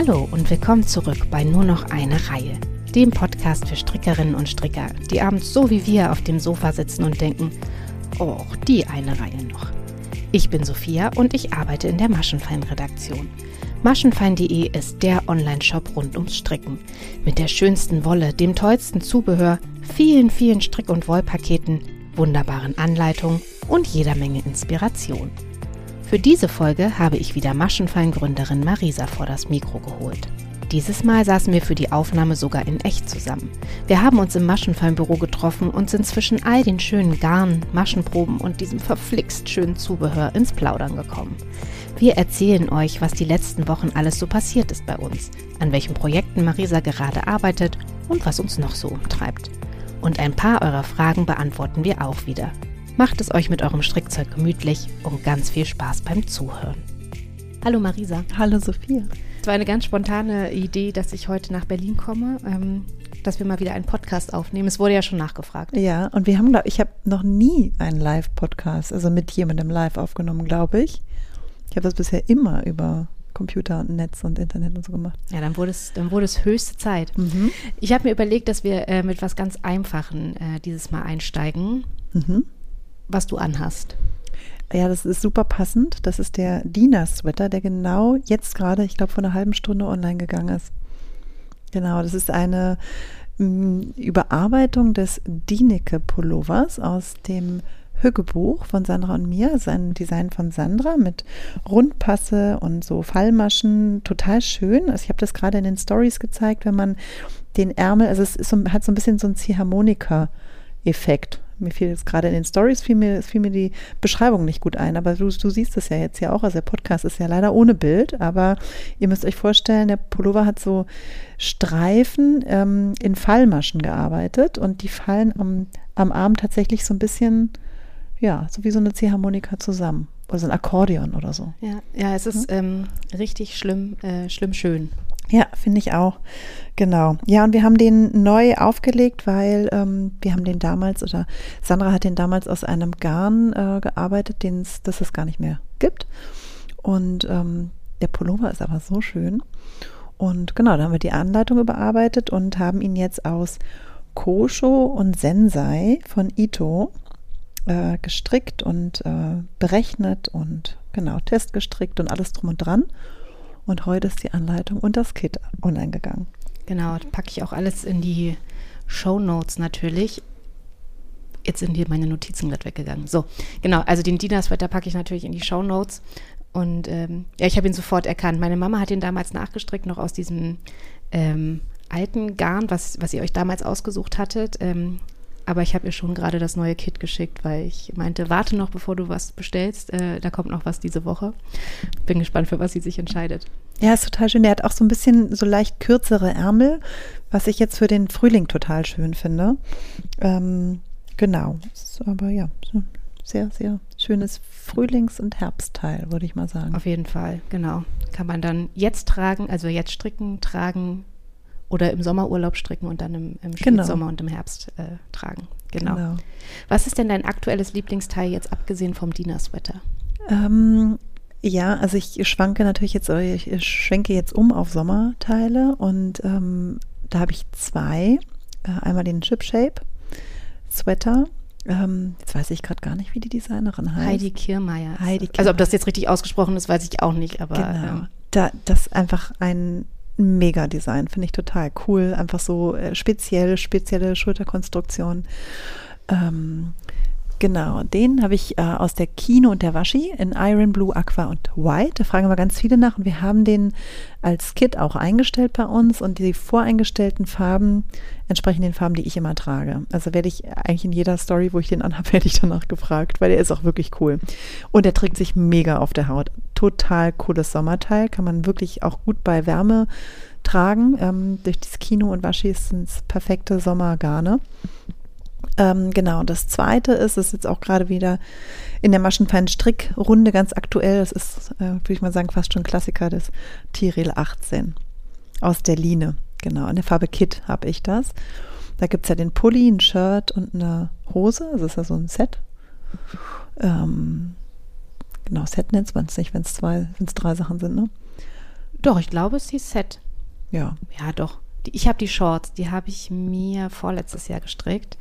Hallo und willkommen zurück bei Nur noch eine Reihe, dem Podcast für Strickerinnen und Stricker, die abends so wie wir auf dem Sofa sitzen und denken, oh, die eine Reihe noch. Ich bin Sophia und ich arbeite in der Maschenfein-Redaktion. Maschenfein.de ist der Online-Shop rund ums Stricken. Mit der schönsten Wolle, dem tollsten Zubehör, vielen Strick- und Wollpaketen, wunderbaren Anleitungen und jeder Menge Inspiration. Für diese Folge habe ich wieder Maschenfein-Gründerin Marisa vor das Mikro geholt. Dieses Mal saßen wir für die Aufnahme sogar in echt zusammen. Wir haben uns im Maschenfein-Büro getroffen und sind zwischen all den schönen Garnen, Maschenproben und diesem verflixt schönen Zubehör ins Plaudern gekommen. Wir erzählen euch, was die letzten Wochen alles so passiert ist bei uns, an welchen Projekten Marisa gerade arbeitet und was uns noch so umtreibt. Und ein paar eurer Fragen beantworten wir auch wieder. Macht es euch mit eurem Strickzeug gemütlich und ganz viel Spaß beim Zuhören. Hallo Marisa. Hallo Sophia. Es war eine ganz spontane Idee, dass ich heute nach Berlin komme, dass wir mal wieder einen Podcast aufnehmen. Es wurde ja schon nachgefragt. Ja, und ich habe noch nie einen Live-Podcast, also mit jemandem live aufgenommen, glaube ich. Ich habe das bisher immer über Computer und Netz und Internet und so gemacht. Ja, dann wurde es höchste Zeit. Mhm. Ich habe mir überlegt, dass wir mit was ganz Einfachen dieses Mal einsteigen, was du anhast. Ja, das ist super passend. Das ist der Dina-Sweater, der genau jetzt gerade, ich glaube, vor einer halben Stunde online gegangen ist. Genau, das ist eine Überarbeitung des Dineke-Pullovers aus dem Hüggebuch von Sandra und mir. Das ist ein Design von Sandra mit Rundpasse und so Fallmaschen. Total schön. Also ich habe das gerade in den Stories gezeigt, wenn man den Ärmel, also es ist hat so ein bisschen so einen Ziehharmonika-Effekt. Mir fiel jetzt gerade in den Stories, fiel mir die Beschreibung nicht gut ein, aber du siehst es ja jetzt ja auch, also der Podcast ist ja leider ohne Bild, aber ihr müsst euch vorstellen, der Pullover hat so Streifen in Fallmaschen gearbeitet und die fallen am Arm tatsächlich so ein bisschen, ja, so wie so eine Ziehharmonika zusammen, oder so ein Akkordeon oder so. Ja, es ist richtig schlimm schön. Ja, finde ich auch. Genau. Ja, und wir haben den neu aufgelegt, weil wir haben den damals, oder Sandra hat den damals aus einem Garn gearbeitet, das es gar nicht mehr gibt. Und der Pullover ist aber so schön. Und genau, da haben wir die Anleitung überarbeitet und haben ihn jetzt aus Kosho und Sensei von Ito gestrickt und berechnet und genau, testgestrickt und alles drum und dran. Und heute ist die Anleitung und das Kit online gegangen. Genau, da packe ich auch alles in die Shownotes natürlich. Jetzt sind hier meine Notizen gerade weggegangen. So, genau, also den Dina-Sweater packe ich natürlich in die Shownotes. Und ja, ich habe ihn sofort erkannt. Meine Mama hat ihn damals nachgestrickt, noch aus diesem alten Garn, was ihr euch damals ausgesucht hattet. Aber ich habe ihr schon gerade das neue Kit geschickt, weil ich meinte, warte noch, bevor du was bestellst. Da kommt noch was diese Woche. Bin gespannt, für was sie sich entscheidet. Ja, ist total schön. Der hat auch so ein bisschen so leicht kürzere Ärmel, was ich jetzt für den Frühling total schön finde. Genau. Aber ja, so sehr, sehr schönes Frühlings- und Herbstteil, würde ich mal sagen. Auf jeden Fall, genau. Kann man dann jetzt tragen, also jetzt stricken, tragen oder im Sommerurlaub stricken und dann im Spätsommer und im Herbst tragen. Genau. Was ist denn dein aktuelles Lieblingsteil jetzt, abgesehen vom Dina-Sweater? Ja, also ich schwenke jetzt um auf Sommerteile und da habe ich zwei. Einmal den Ship Shape Sweater. Jetzt weiß ich gerade gar nicht, wie die Designerin heißt. Heidi Kirrmaier. Also ob das jetzt richtig ausgesprochen ist, weiß ich auch nicht. Aber genau. Das ist einfach ein Mega-Design, finde ich total cool. Einfach so spezielle Schulterkonstruktion. Genau, den habe ich aus der Kino und der Waschi in Iron Blue, Aqua und White. Da fragen wir ganz viele nach und wir haben den als Kit auch eingestellt bei uns und die voreingestellten Farben entsprechen den Farben, die ich immer trage. Also werde ich eigentlich in jeder Story, wo ich den anhabe, werde ich danach gefragt, weil der ist auch wirklich cool. Und der trägt sich mega auf der Haut. Total cooles Sommerteil, kann man wirklich auch gut bei Wärme tragen. Durch das Kino und Waschi sind es perfekte Sommergarne. Genau, das zweite ist jetzt auch gerade wieder in der Maschenfein-Strickrunde ganz aktuell. Das ist, würde ich mal sagen, fast schon Klassiker des Tiril 18 aus der Line. Genau, in der Farbe Kit habe ich das. Da gibt es ja den Pulli, ein Shirt und eine Hose. Das ist ja so ein Set. Genau, Set nennt man es nicht, wenn es 3 Sachen sind, ne? Doch, ich glaube, es hieß Set. Ja. Ja, doch. Ich habe die Shorts, die habe ich mir vorletztes Jahr gestrickt.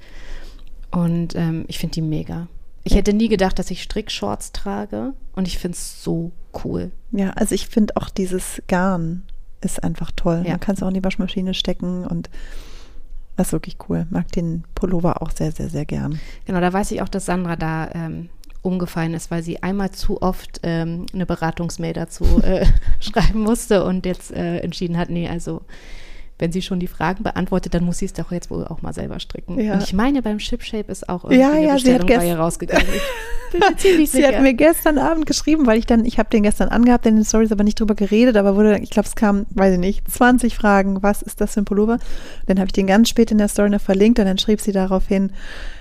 Und ich finde die mega. Ich hätte nie gedacht, dass ich Strickshorts trage. Und ich finde es so cool. Ja, also ich finde auch dieses Garn ist einfach toll. Ja. Man kann es auch in die Waschmaschine stecken und das ist wirklich cool. Mag den Pullover auch sehr, sehr, sehr gern. Genau, da weiß ich auch, dass Sandra da umgefallen ist, weil sie einmal zu oft eine Beratungsmail dazu schreiben musste und jetzt entschieden hat, nee, also wenn sie schon die Fragen beantwortet, dann muss sie es doch jetzt wohl auch mal selber stricken. Ja. Und ich meine, beim Shipshape ist auch irgendwie eine Bestellung bei ihr rausgegangen. Ich bin mir ziemlich sicher. Sie hat mir gestern Abend geschrieben, weil ich habe den gestern angehabt, in den Stories aber nicht drüber geredet, aber ich glaube, es kam, weiß ich nicht, 20 Fragen, was ist das für ein Pullover? Dann habe ich den ganz spät in der Story noch verlinkt und dann schrieb sie daraufhin,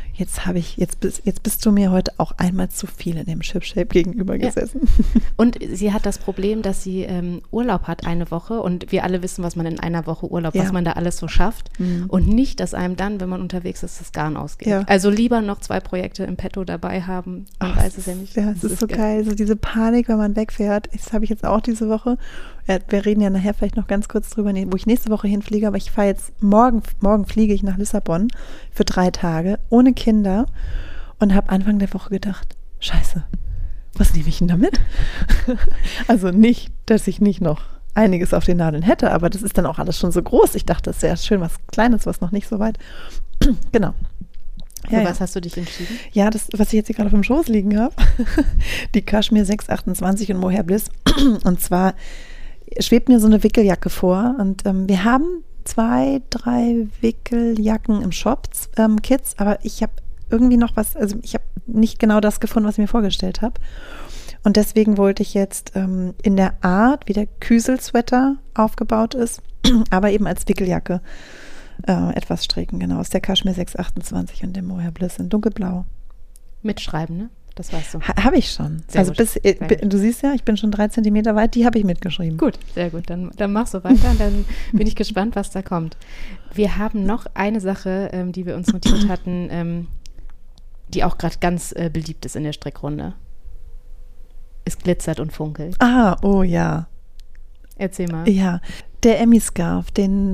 jetzt bist du mir heute auch einmal zu viel in dem Shipshape gegenüber gesessen. Und sie hat das Problem, dass sie Urlaub hat eine Woche und wir alle wissen, was man in einer Woche Urlaub, was man da alles so schafft und nicht, dass einem dann, wenn man unterwegs ist, das Garn ausgeht. Ja. Also lieber noch 2 Projekte im Petto dabei haben, man weiß es ja nicht. Ja, es ist so geil, so diese Panik, wenn man wegfährt, das habe ich jetzt auch diese Woche. Wir reden ja nachher vielleicht noch ganz kurz drüber, wo ich nächste Woche hinfliege, aber ich fahre jetzt, morgen fliege ich nach Lissabon für 3 Tage, ohne Kinder und habe Anfang der Woche gedacht, scheiße, was nehme ich denn damit? Also nicht, dass ich nicht noch einiges auf den Nadeln hätte, aber das ist dann auch alles schon so groß. Ich dachte, das wäre schön was Kleines, was noch nicht so weit. Genau. Für was hast du dich entschieden? Ja, das, was ich jetzt hier gerade auf dem Schoß liegen habe, die Kashmir 628 und Mohair Bliss. Und zwar schwebt mir so eine Wickeljacke vor und wir haben 2, 3 Wickeljacken im Shop, Kids, aber ich habe irgendwie noch was, also ich habe nicht genau das gefunden, was ich mir vorgestellt habe. Und deswegen wollte ich jetzt in der Art, wie der Küsel-Sweater aufgebaut ist, aber eben als Wickeljacke etwas stricken, genau, aus der Kashmir 628 und dem Mohair Bliss in dunkelblau. Mitschreiben, ne? Das weißt du. Habe ich schon. Sehr also gut. Du siehst ja, ich bin schon 3 Zentimeter weit, die habe ich mitgeschrieben. Gut, sehr gut. Dann mach so weiter und dann bin ich gespannt, was da kommt. Wir haben noch eine Sache, die wir uns notiert hatten, die auch gerade ganz beliebt ist in der Strickrunde. Es glitzert und funkelt. Ah, oh ja. Erzähl mal. Ja, der Emmy-Scarf,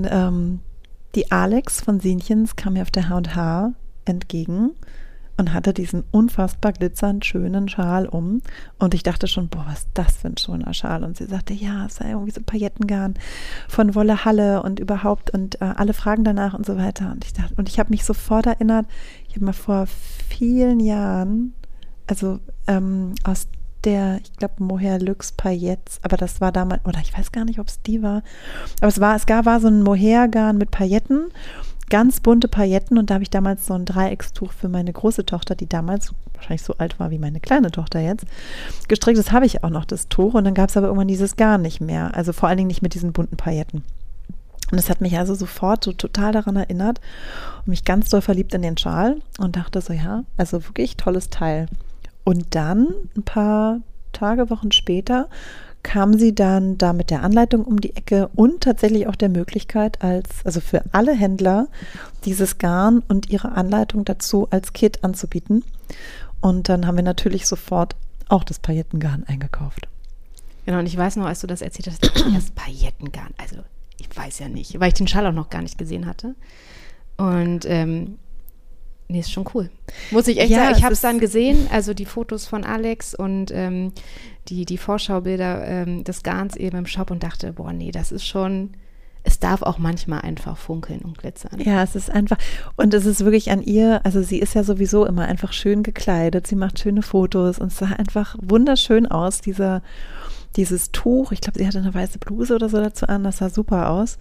die Alex von Sienchens kam mir auf der H&H entgegen und hatte diesen unfassbar glitzernd schönen Schal um. Und ich dachte schon, boah, was ist das für ein schöner Schal? Und sie sagte, ja, es sei irgendwie so Paillettengarn von Wolle Halle und überhaupt und alle fragen danach und so weiter. Und ich habe mich sofort erinnert, ich habe mal vor vielen Jahren, also aus der, ich glaube, Mohair Luxe Paillettes, aber das war damals, oder ich weiß gar nicht, ob es die war, aber es war so ein Mohair-Garn mit Pailletten, ganz bunte Pailletten und da habe ich damals so ein Dreieckstuch für meine große Tochter, die damals wahrscheinlich so alt war wie meine kleine Tochter jetzt, gestrickt. Das habe ich auch noch, das Tuch, und dann gab es aber irgendwann dieses Garn nicht mehr, also vor allen Dingen nicht mit diesen bunten Pailletten. Und das hat mich also sofort so total daran erinnert und mich ganz doll verliebt in den Schal und dachte so, ja, also wirklich tolles Teil. Und dann, ein paar Tage, Wochen später, kam sie dann da mit der Anleitung um die Ecke und tatsächlich auch der Möglichkeit, also für alle Händler, dieses Garn und ihre Anleitung dazu als Kit anzubieten. Und dann haben wir natürlich sofort auch das Paillettengarn eingekauft. Genau, und ich weiß noch, als du das erzählt hast, das Paillettengarn, also ich weiß ja nicht, weil ich den Schal auch noch gar nicht gesehen hatte. Und nee, ist schon cool. Muss ich echt sagen, ich habe es dann gesehen, also die Fotos von Alex und die Vorschaubilder des Garns eben im Shop und dachte, boah, nee, das ist schon, es darf auch manchmal einfach funkeln und glitzern. Ja, es ist einfach, und es ist wirklich an ihr, also sie ist ja sowieso immer einfach schön gekleidet, sie macht schöne Fotos und es sah einfach wunderschön aus, dieses Tuch, ich glaube, sie hatte eine weiße Bluse oder so dazu an, das sah super aus.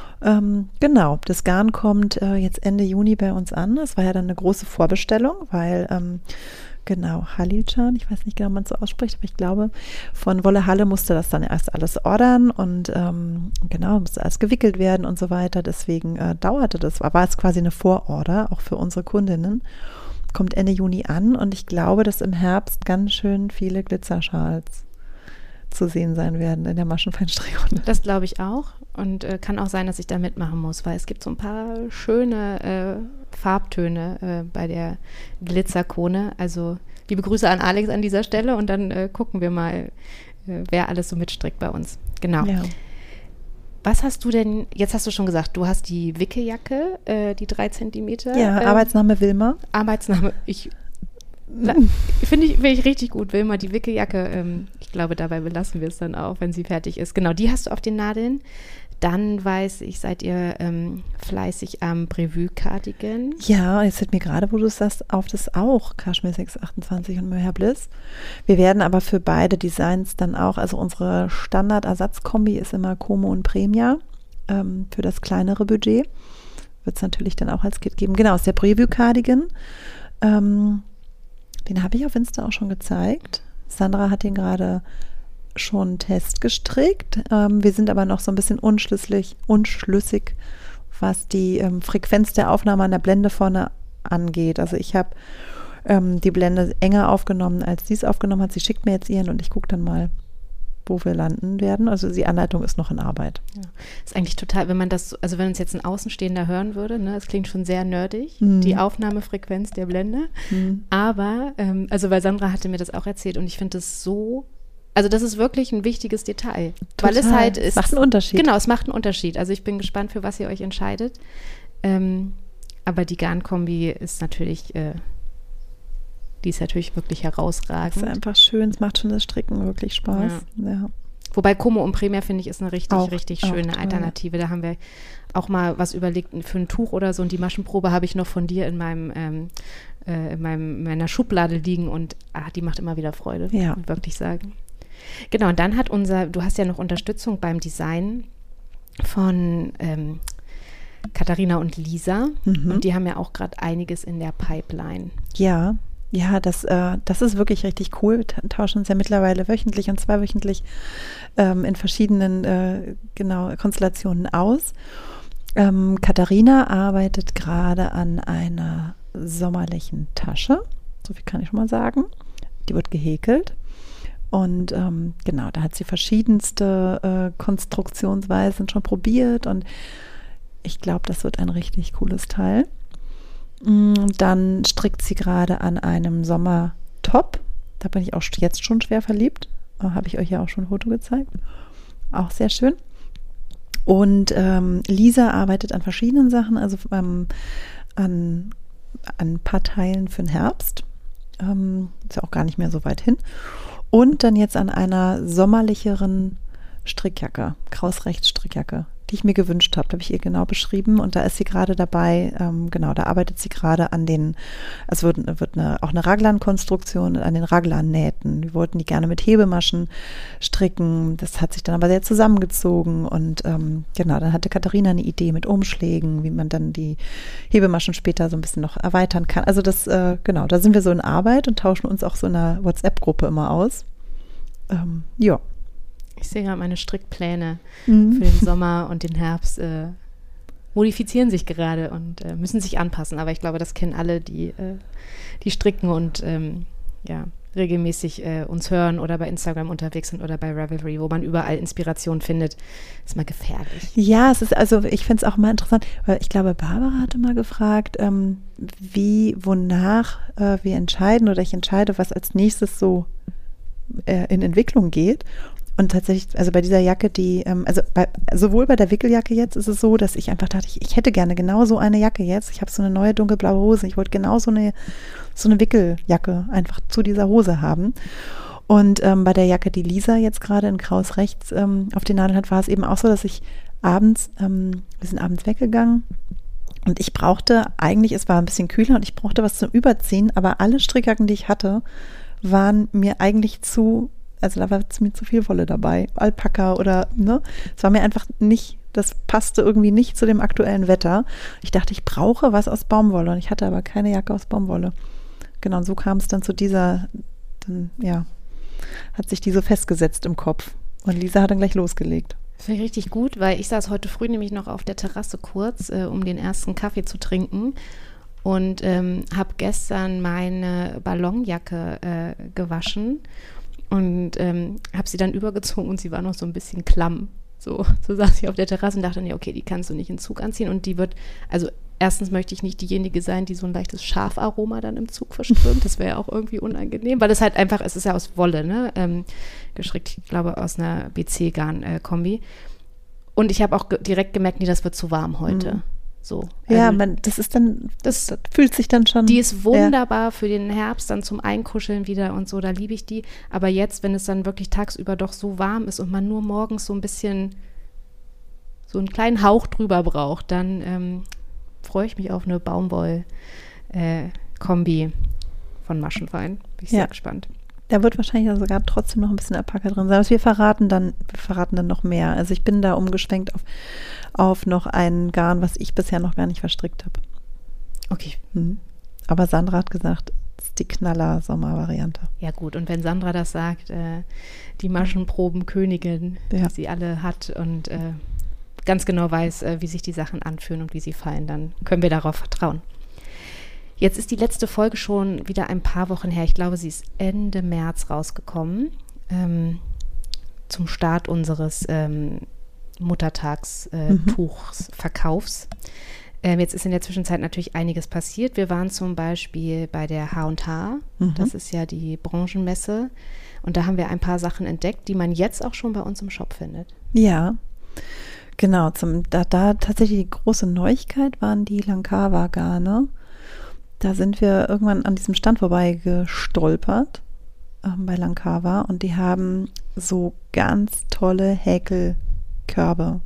Genau, das Garn kommt jetzt Ende Juni bei uns an. Das war ja dann eine große Vorbestellung, weil genau, Halilcan, ich weiß nicht genau, wie man es so ausspricht, aber ich glaube, von Wolle Halle musste das dann erst alles ordern und genau, musste alles gewickelt werden und so weiter. Deswegen dauerte das, war es quasi eine Vororder, auch für unsere Kundinnen. Kommt Ende Juni an und ich glaube, dass im Herbst ganz schön viele Glitzerschals zu sehen sein werden in der Maschenfeinstrickrunde. Das glaube ich auch und kann auch sein, dass ich da mitmachen muss, weil es gibt so ein paar schöne Farbtöne bei der Glitzerkrone. Also liebe Grüße an Alex an dieser Stelle und dann gucken wir mal, wer alles so mitstrickt bei uns. Genau. Ja. Was hast du denn, jetzt hast du schon gesagt, du hast die Wickeljacke, die 3 Zentimeter. Ja, Arbeitsname Wilma. Arbeitsname, finde ich richtig gut, Wilma, die Wickeljacke. Ich glaube, dabei belassen wir es dann auch, wenn sie fertig ist. Genau, die hast du auf den Nadeln. Dann weiß ich, seid ihr fleißig am Brevue-Cardigan. Ja, jetzt fällt mir gerade, wo du es sagst, auf das auch Kashmir 628 und Mohair Bliss. Wir werden aber für beide Designs dann auch, also unsere Standard-Ersatzkombi ist immer Como und Premia für das kleinere Budget. Wird es natürlich dann auch als Kit geben. Genau, ist der Brevue-Cardigan. Den habe ich auf Insta auch schon gezeigt. Sandra hat den gerade schon Test gestrickt. Wir sind aber noch so ein bisschen unschlüssig, was die Frequenz der Aufnahme an der Blende vorne angeht. Also ich habe die Blende enger aufgenommen, als sie es aufgenommen hat. Sie schickt mir jetzt ihren und ich gucke dann mal, wo wir landen werden. Also die Anleitung ist noch in Arbeit. Ja. Ist eigentlich total, wenn man das, also wenn uns jetzt ein Außenstehender hören würde, ne, es klingt schon sehr nerdig, die Aufnahmefrequenz der Blende. Aber, also weil Sandra hatte mir das auch erzählt und ich finde das so, also das ist wirklich ein wichtiges Detail. Total. Weil es halt ist. Es macht einen Unterschied. Genau, es macht einen Unterschied. Also ich bin gespannt, für was ihr euch entscheidet. Aber die Garnkombi ist natürlich, die ist natürlich wirklich herausragend. Es ist einfach schön, es macht schon das Stricken wirklich Spaß. Ja. Wobei Como und Premia, finde ich, ist eine richtig schöne toll. Alternative. Da haben wir auch mal was überlegt für ein Tuch oder so und die Maschenprobe habe ich noch von dir in meiner Schublade liegen und die macht immer wieder Freude, muss ich wirklich sagen. Genau, und dann du hast ja noch Unterstützung beim Design von Katharina und Lisa und die haben ja auch gerade einiges in der Pipeline. Ja, das ist wirklich richtig cool. Wir tauschen uns ja mittlerweile wöchentlich und zweiwöchentlich in verschiedenen Konstellationen aus. Katharina arbeitet gerade an einer sommerlichen Tasche, so viel kann ich schon mal sagen. Die wird gehäkelt. Und da hat sie verschiedenste Konstruktionsweisen schon probiert und ich glaube, das wird ein richtig cooles Teil. Dann strickt sie gerade an einem Sommertop. Da bin ich auch jetzt schon schwer verliebt. Habe ich euch ja auch schon ein Foto gezeigt. Auch sehr schön. Und Lisa arbeitet an verschiedenen Sachen, also an ein paar Teilen für den Herbst. Ist ja auch gar nicht mehr so weit hin. Und dann jetzt an einer sommerlicheren Strickjacke, Krausrechts-Strickjacke, die ich mir gewünscht habe. Da habe ich ihr genau beschrieben und da ist sie gerade dabei, da arbeitet sie gerade an es wird auch eine Raglan-Konstruktion an den Raglan-Nähten. Wir wollten die gerne mit Hebemaschen stricken, das hat sich dann aber sehr zusammengezogen und dann hatte Katharina eine Idee mit Umschlägen, wie man dann die Hebemaschen später so ein bisschen noch erweitern kann. Also da sind wir so in Arbeit und tauschen uns auch so in einer WhatsApp-Gruppe immer aus. Ich sehe gerade meine Strickpläne für den Sommer und den Herbst modifizieren sich gerade und müssen sich anpassen. Aber ich glaube, das kennen alle, die stricken und regelmäßig uns hören oder bei Instagram unterwegs sind oder bei Ravelry, wo man überall Inspiration findet. Ist mal gefährlich. Ja, ich finde es auch mal interessant, weil ich glaube, Barbara hatte mal gefragt, wonach wir entscheiden oder ich entscheide, was als nächstes so in Entwicklung geht. Und tatsächlich, also bei dieser Jacke, sowohl bei der Wickeljacke jetzt ist es so, dass ich einfach dachte, ich hätte gerne genau so eine Jacke jetzt. Ich habe so eine neue dunkelblaue Hose. Ich wollte genau so eine Wickeljacke einfach zu dieser Hose haben. Und bei der Jacke, die Lisa jetzt gerade in Kraus rechts auf den Nadeln hat, war es eben auch so, dass ich wir sind abends weggegangen und ich brauchte eigentlich, es war ein bisschen kühler und ich brauchte was zum Überziehen, aber alle Strickjacken, die ich hatte, waren mir eigentlich also da war mir zu viel Wolle dabei, Alpaka oder, es war mir einfach nicht, das passte irgendwie nicht zu dem aktuellen Wetter. Ich dachte, ich brauche was aus Baumwolle und ich hatte aber keine Jacke aus Baumwolle. Genau, und so kam es dann zu hat sich die so festgesetzt im Kopf und Lisa hat dann gleich losgelegt. Das finde ich richtig gut, weil ich saß heute früh nämlich noch auf der Terrasse kurz, um den ersten Kaffee zu trinken und habe gestern meine Ballonjacke gewaschen. Und habe sie dann übergezogen und sie war noch so ein bisschen klamm. So saß ich auf der Terrasse und dachte, nee, okay, die kannst du nicht in den Zug anziehen. Und die wird, also erstens möchte ich nicht diejenige sein, die so ein leichtes Schafaroma dann im Zug verströmt. Das wäre ja auch irgendwie unangenehm, weil es halt einfach, es ist ja aus Wolle, gestrickt, ich glaube aus einer BC-Garn-Kombi. Und ich habe auch direkt gemerkt, nee, das wird zu warm heute. So. Ja, das ist dann, das fühlt sich dann schon. Die ist wunderbar für den Herbst, dann zum Einkuscheln wieder und so, da liebe ich die. Aber jetzt, wenn es dann wirklich tagsüber doch so warm ist und man nur morgens so ein bisschen, so einen kleinen Hauch drüber braucht, dann freue ich mich auf eine Baumwoll-Kombi von Maschenwein. Bin ich sehr gespannt. Da wird wahrscheinlich dann sogar trotzdem noch ein bisschen Alpaka drin sein. Aber wir verraten dann noch mehr. Also ich bin da umgeschwenkt auf noch ein Garn, was ich bisher noch gar nicht verstrickt habe. Okay. Aber Sandra hat gesagt, das ist die Knaller-Sommer-Variante. Ja gut, und wenn Sandra das sagt, die Maschenprobenkönigin, die sie alle hat und ganz genau weiß, wie sich die Sachen anfühlen und wie sie fallen, dann können wir darauf vertrauen. Jetzt ist die letzte Folge schon wieder ein paar Wochen her. Ich glaube, sie ist Ende März rausgekommen, zum Start unseres Muttertags-Tuchsverkaufs. Jetzt ist in der Zwischenzeit natürlich einiges passiert. Wir waren zum Beispiel bei der H&H, das ist ja die Branchenmesse, und da haben wir ein paar Sachen entdeckt, die man jetzt auch schon bei uns im Shop findet. Ja, genau. Da tatsächlich die große Neuigkeit waren die Langkawa-Garne. Da sind wir irgendwann an diesem Stand vorbei gestolpert bei Langkawa, und die haben so ganz tolle Häkelkörbe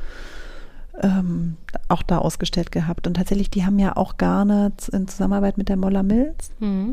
auch da ausgestellt gehabt. Und tatsächlich, die haben ja auch Garne in Zusammenarbeit mit der Moller Mills.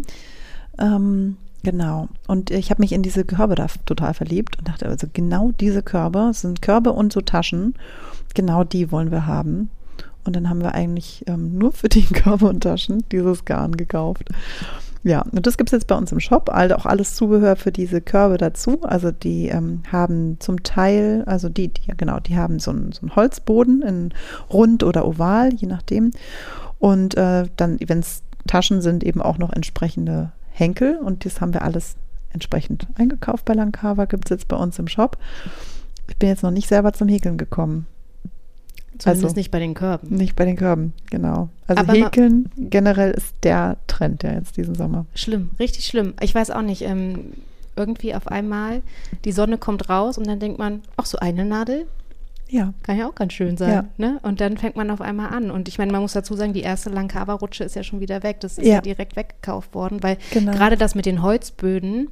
Genau. Und ich habe mich in diese Körbe da total verliebt und dachte, also genau diese Körbe, es sind Körbe und so Taschen, genau die wollen wir haben. Und dann haben wir eigentlich nur für die Körbe und Taschen dieses Garn gekauft. Ja, und das gibt es jetzt bei uns im Shop, auch alles Zubehör für diese Körbe dazu. Also die haben zum Teil, also die haben so einen Holzboden in rund oder oval, je nachdem. Und dann, wenn es Taschen sind, eben auch noch entsprechende Henkel. Und das haben wir alles entsprechend eingekauft bei Langkawa, gibt es jetzt bei uns im Shop. Ich bin jetzt noch nicht selber zum Häkeln gekommen. Zumindest nicht bei den Körben. Nicht bei den Körben, genau. Also aber Häkeln generell ist der Trend ja jetzt diesen Sommer. Schlimm, richtig schlimm. Ich weiß auch nicht, irgendwie auf einmal, die Sonne kommt raus und dann denkt man, ach, so eine Nadel? Ja. Kann ja auch ganz schön sein. Ja. Ne? Und dann fängt man auf einmal an. Und ich meine, man muss dazu sagen, die erste Langkawa-Rutsche ist ja schon wieder weg. Das ist ja direkt weggekauft worden, weil gerade das mit den Holzböden,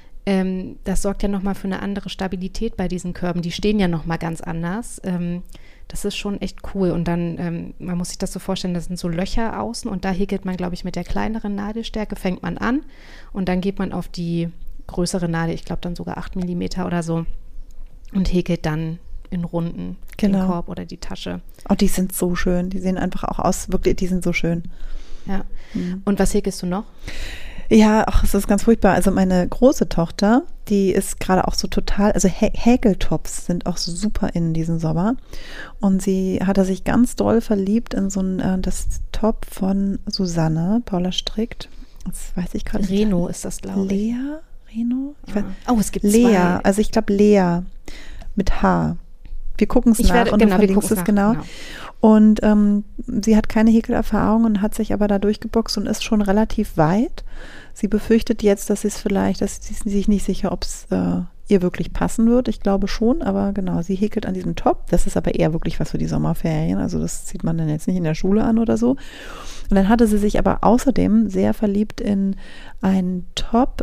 das sorgt ja nochmal für eine andere Stabilität bei diesen Körben. Die stehen ja nochmal ganz anders. Das ist schon echt cool. Und dann, man muss sich das so vorstellen, das sind so Löcher außen und da häkelt man, glaube ich, mit der kleineren Nadelstärke, fängt man an und dann geht man auf die größere Nadel, ich glaube dann sogar 8 mm oder so, und häkelt dann in Runden den Korb oder die Tasche. Oh, die sind so schön. Die sehen einfach auch aus, wirklich, die sind so schön. Ja. Und was häkelst du noch? Ja, ach, es ist ganz furchtbar. Also meine große Tochter, die ist gerade auch so total, also Häkeltops sind auch so super in diesem Sommer. Und sie hatte sich ganz doll verliebt in so das Top von Susanne, Paula strickt. Das weiß ich gerade nicht. Reno ist das, glaube ich. Lea? Reno? Es gibt Lea, zwei. Also ich glaube Lea mit H. Wir gucken es nach und du verlinkst es genau. Und sie hat keine Häkelerfahrung und hat sich aber da durchgeboxt und ist schon relativ weit. Sie befürchtet jetzt, dass sie sich nicht sicher, ob es ihr wirklich passen wird. Ich glaube schon, aber genau, sie häkelt an diesem Top. Das ist aber eher wirklich was für die Sommerferien. Also das zieht man dann jetzt nicht in der Schule an oder so. Und dann hatte sie sich aber außerdem sehr verliebt in einen Top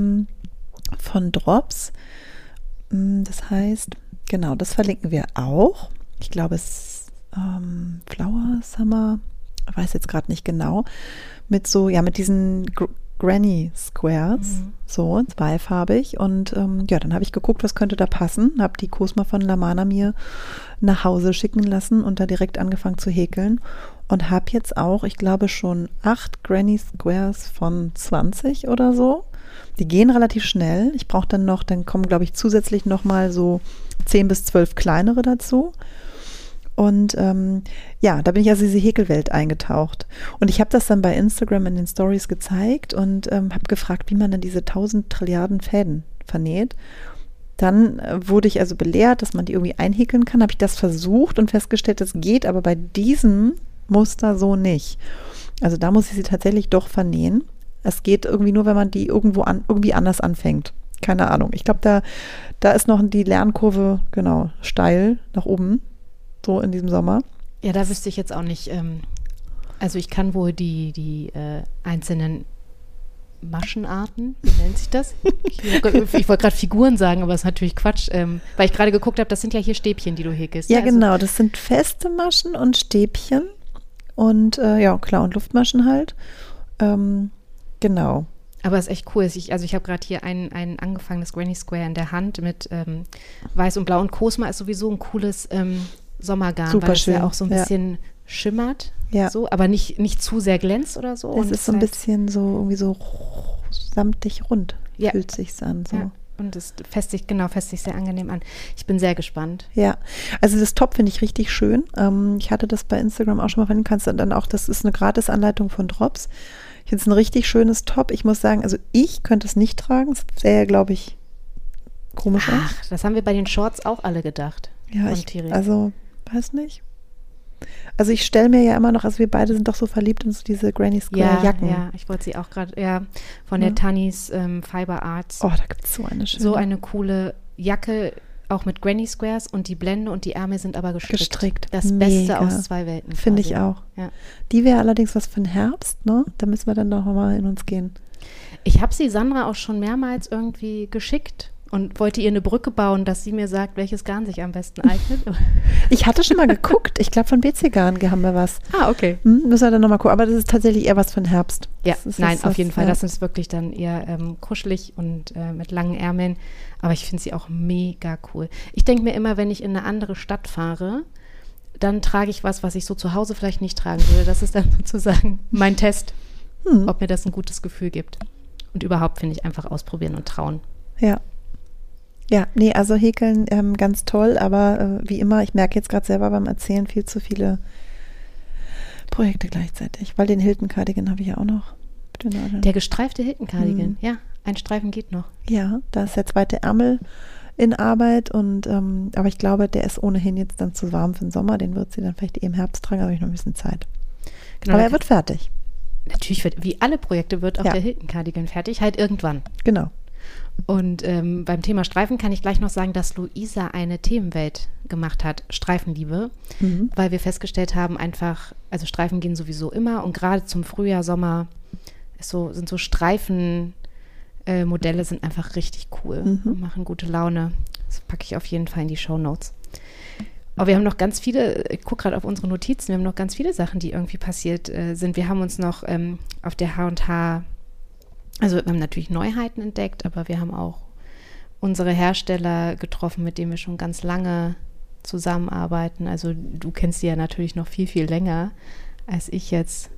von Drops. Das heißt, genau, das verlinken wir auch. Ich glaube, es ist Flower Summer, ich weiß jetzt gerade nicht genau, mit diesen Granny Squares, so zweifarbig. Und dann habe ich geguckt, was könnte da passen, habe die Cosma von Lamana mir nach Hause schicken lassen und da direkt angefangen zu häkeln und habe jetzt auch, ich glaube, schon 8 Granny Squares von 20 oder so. Die gehen relativ schnell. Ich brauche dann kommen, glaube ich, zusätzlich nochmal so 10 bis 12 kleinere dazu. Und da bin ich also in diese Häkelwelt eingetaucht. Und ich habe das dann bei Instagram in den Stories gezeigt und habe gefragt, wie man dann diese 1000 Trilliarden Fäden vernäht. Dann wurde ich also belehrt, dass man die irgendwie einhäkeln kann. Habe ich das versucht und festgestellt, das geht aber bei diesem Muster so nicht. Also da muss ich sie tatsächlich doch vernähen. Es geht irgendwie nur, wenn man die irgendwie anders anfängt. Keine Ahnung. Ich glaube, da ist noch die Lernkurve, genau, steil nach oben. so in diesem Sommer. Ja, da wüsste ich jetzt auch nicht, also ich kann wohl die einzelnen Maschenarten, wie nennt sich das? Ich wollte gerade Figuren sagen, aber das ist natürlich Quatsch, weil ich gerade geguckt habe, das sind ja hier Stäbchen, die du häkelst. Ja, Also, genau, das sind feste Maschen und Stäbchen und Klar- und Luftmaschen halt. Genau. aber es ist echt cool. Ich habe gerade hier ein angefangenes Granny Square in der Hand mit Weiß und Blau, und Cosma ist sowieso ein cooles Sommergarn, Super weil es schön, ja auch so ein ja. bisschen schimmert, Ja. so, aber nicht zu sehr glänzt oder so. Es Und ist so ein halt- bisschen so irgendwie so samtig rund, Ja. fühlt sich's an. So. Ja, und es festigt sehr angenehm an. Ich bin sehr gespannt. Ja, also das Top finde ich richtig schön. Ich hatte das bei Instagram auch schon mal verlinkt, kannst du dann auch, das ist eine Gratisanleitung von Drops. Ich finde es ein richtig schönes Top. Ich muss sagen, also ich könnte es nicht tragen. Das sähe, glaube ich, komisch aus. Ach, das haben wir bei den Shorts auch alle gedacht. Ja, von Thierry. also, weiß nicht. Also ich stelle mir ja immer noch, also wir beide sind doch so verliebt in so diese Granny Square Jacken. Ja, ich wollte sie auch gerade, von Ja. der Tannis Fiber Arts. Oh, da gibt es so eine schöne. So eine coole Jacke, auch mit Granny Squares, und die Blende und die Ärmel sind aber gestrickt. Das Beste Mega. aus zwei Welten. Finde quasi. ich auch. Ja. Die wäre allerdings was für den Herbst, ne? Da müssen wir dann noch mal in uns gehen. Ich habe sie Sandra auch schon mehrmals irgendwie geschickt und wollte ihr eine Brücke bauen, dass sie mir sagt, welches Garn sich am besten eignet. Ich hatte schon mal geguckt. Ich glaube, von BC Garn haben wir was. Okay. Müssen wir dann nochmal gucken. Aber das ist tatsächlich eher was für den Herbst. Ja, Das ist nein, das, auf jeden Fall. ja. Das ist wirklich dann eher kuschelig und mit langen Ärmeln. Aber ich finde sie auch mega cool. Ich denke mir immer, wenn ich in eine andere Stadt fahre, dann trage ich was ich so zu Hause vielleicht nicht tragen würde. Das ist dann sozusagen mein Test, ob mir das ein gutes Gefühl gibt. Und überhaupt finde ich einfach ausprobieren und trauen. Ja. Ja, nee, also Häkeln ganz toll, aber wie immer, ich merke jetzt gerade selber beim Erzählen viel zu viele Projekte gleichzeitig, weil den Hilton-Cardigan habe ich ja auch noch. Der gestreifte Hilton-Cardigan, ja, ein Streifen geht noch. Ja, da ist der zweite Ärmel in Arbeit und aber ich glaube, der ist ohnehin jetzt dann zu warm für den Sommer, den wird sie dann vielleicht im Herbst tragen, aber ich noch ein bisschen Zeit. Genau, aber er wird fertig. Natürlich wie alle Projekte wird auch Ja. der Hilton-Cardigan fertig, halt irgendwann. Genau. Und beim Thema Streifen kann ich gleich noch sagen, dass Luisa eine Themenwelt gemacht hat, Streifenliebe, weil wir festgestellt haben, einfach, also Streifen gehen sowieso immer und gerade zum Frühjahr, Sommer sind so Streifenmodelle sind einfach richtig cool und machen gute Laune. Das packe ich auf jeden Fall in die Shownotes. Aber wir haben noch ganz viele, ich gucke gerade auf unsere Notizen, wir haben noch ganz viele Sachen, die irgendwie passiert sind. Wir haben uns noch auf der H&H, also wir haben natürlich Neuheiten entdeckt, aber wir haben auch unsere Hersteller getroffen, mit denen wir schon ganz lange zusammenarbeiten. Also du kennst die ja natürlich noch viel, viel länger als ich jetzt.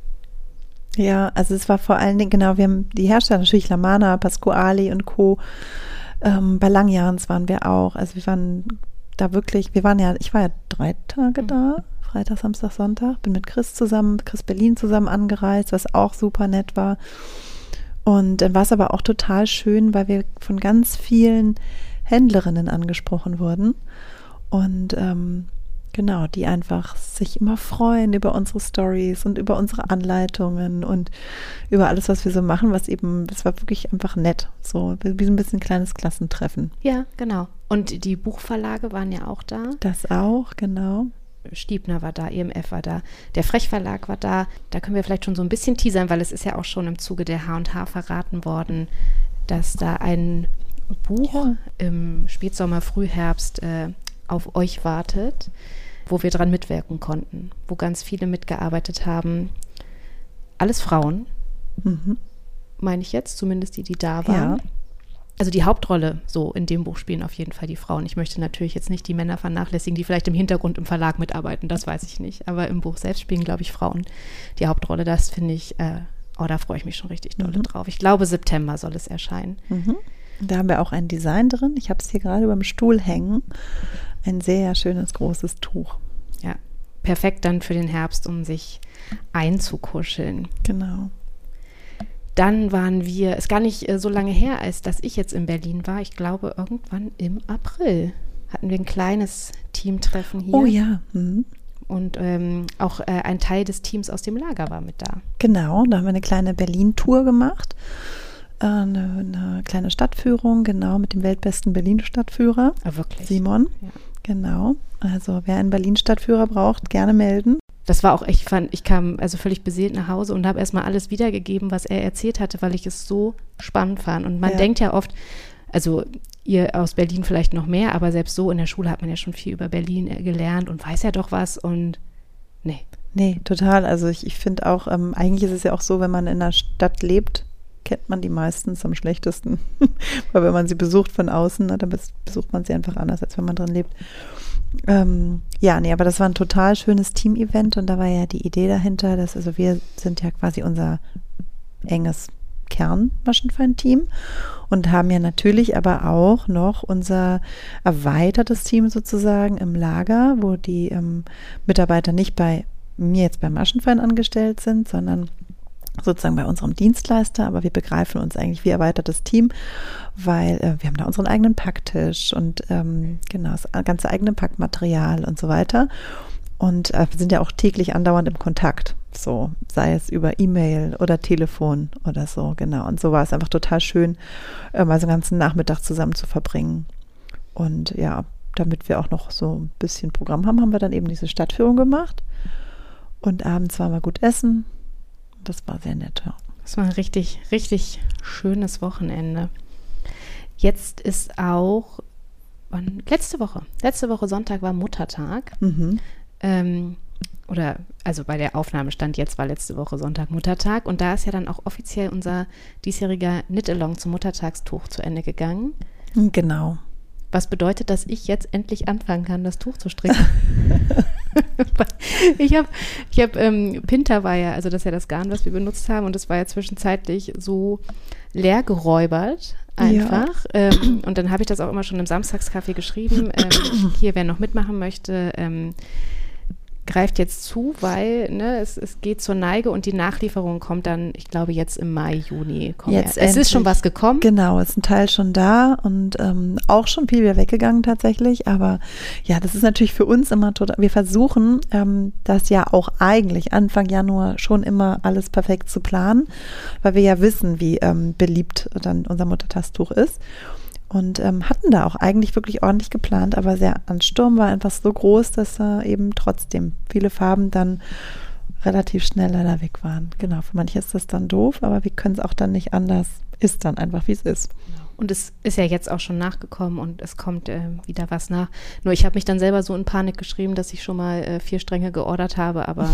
Ja, also es war vor allen Dingen, genau, wir haben die Hersteller natürlich Lamana, Pasquali und Co. Bei Langjahns waren wir auch. Also wir waren da wirklich, ich war ja 3 Tage da, Freitag, Samstag, Sonntag, bin mit Chris Berlin zusammen angereist, was auch super nett war. Und dann war es aber auch total schön, weil wir von ganz vielen Händlerinnen angesprochen wurden und genau, die einfach sich immer freuen über unsere Stories und über unsere Anleitungen und über alles, was wir so machen, das war wirklich einfach nett, so wie so ein bisschen ein kleines Klassentreffen. Ja, genau. Und die Buchverlage waren ja auch da. Das auch, genau. Stiebner war da, EMF war da, der Frech-Verlag war da. Da können wir vielleicht schon so ein bisschen teasern, weil es ist ja auch schon im Zuge der H&H verraten worden, dass da ein Buch im Spätsommer, Frühherbst auf euch wartet, wo wir dran mitwirken konnten, wo ganz viele mitgearbeitet haben. Alles Frauen, meine ich jetzt, zumindest die da waren. Ja. Also die Hauptrolle so in dem Buch spielen auf jeden Fall die Frauen. Ich möchte natürlich jetzt nicht die Männer vernachlässigen, die vielleicht im Hintergrund im Verlag mitarbeiten, das weiß ich nicht. Aber im Buch selbst spielen, glaube ich, Frauen die Hauptrolle. Das finde ich, da freue ich mich schon richtig doll drauf. Ich glaube, September soll es erscheinen. Da haben wir auch ein Design drin. Ich habe es hier gerade über dem Stuhl hängen. Ein sehr schönes, großes Tuch. Ja, perfekt dann für den Herbst, um sich einzukuscheln. Genau. Dann waren wir, ist gar nicht so lange her, als dass ich jetzt in Berlin war. Ich glaube, irgendwann im April hatten wir ein kleines Teamtreffen hier. Oh ja. Und auch ein Teil des Teams aus dem Lager war mit da. Genau, da haben wir eine kleine Berlin-Tour gemacht. Eine kleine Stadtführung, genau, mit dem weltbesten Berlin-Stadtführer. Wirklich? Simon. Ja. Genau. Also wer einen Berlin-Stadtführer braucht, gerne melden. Das war auch echt, ich kam also völlig beseelt nach Hause und habe erstmal alles wiedergegeben, was er erzählt hatte, weil ich es so spannend fand. Und man denkt ja oft, also ihr aus Berlin vielleicht noch mehr, aber selbst so in der Schule hat man ja schon viel über Berlin gelernt und weiß ja doch was und nee. Nee, total. Also ich finde auch, eigentlich ist es ja auch so, wenn man in einer Stadt lebt, kennt man die meistens am schlechtesten. Weil wenn man sie besucht von außen, dann besucht man sie einfach anders, als wenn man drin lebt. Aber das war ein total schönes Team-Event und da war ja die Idee dahinter, dass, also wir sind ja quasi unser enges Kern-Maschenfein-Team und haben ja natürlich aber auch noch unser erweitertes Team sozusagen im Lager, wo die Mitarbeiter nicht bei mir jetzt beim Maschenfein angestellt sind, sondern sozusagen bei unserem Dienstleister, aber wir begreifen uns eigentlich wie erweitertes Team, weil wir haben da unseren eigenen Packtisch und das ganze eigene Packmaterial und so weiter und wir sind ja auch täglich andauernd im Kontakt, so sei es über E-Mail oder Telefon oder so, genau, und so war es einfach total schön, mal so einen ganzen Nachmittag zusammen zu verbringen und ja, damit wir auch noch so ein bisschen Programm haben, haben wir dann eben diese Stadtführung gemacht und abends waren wir gut essen. Das war sehr nett, ja. Das war ein richtig, richtig schönes Wochenende. Jetzt ist auch, letzte Woche Sonntag war Muttertag. Mhm. Also bei der Aufnahme stand jetzt, war letzte Woche Sonntag Muttertag. Und da ist ja dann auch offiziell unser diesjähriger Knit-Along zum Muttertagstuch zu Ende gegangen. Genau. Was bedeutet, dass ich jetzt endlich anfangen kann, das Tuch zu stricken? Ich hab Pinter war ja, also das ist ja das Garn, was wir benutzt haben und das war ja zwischenzeitlich so leer geräubert einfach. Ja. Und dann habe ich das auch immer schon im Samstagskaffee geschrieben. Hier, wer noch mitmachen möchte, greift jetzt zu, weil es geht zur Neige und die Nachlieferung kommt dann, ich glaube, jetzt im Mai, Juni. Es ist schon was gekommen. Genau, es ist ein Teil schon da und auch schon viel wieder weggegangen tatsächlich, aber ja, das ist natürlich für uns immer total, wir versuchen das ja auch eigentlich Anfang Januar schon immer alles perfekt zu planen, weil wir ja wissen, wie beliebt dann unser Muttertagstuch ist. Und hatten da auch eigentlich wirklich ordentlich geplant, aber der Ansturm war einfach so groß, dass eben trotzdem viele Farben dann relativ schnell leider weg waren. Genau, für manche ist das dann doof, aber wir können es auch dann nicht anders. Ist dann einfach, wie es ist. Und es ist ja jetzt auch schon nachgekommen und es kommt wieder was nach. Nur ich habe mich dann selber so in Panik geschrieben, dass ich schon mal 4 Stränge geordert habe, aber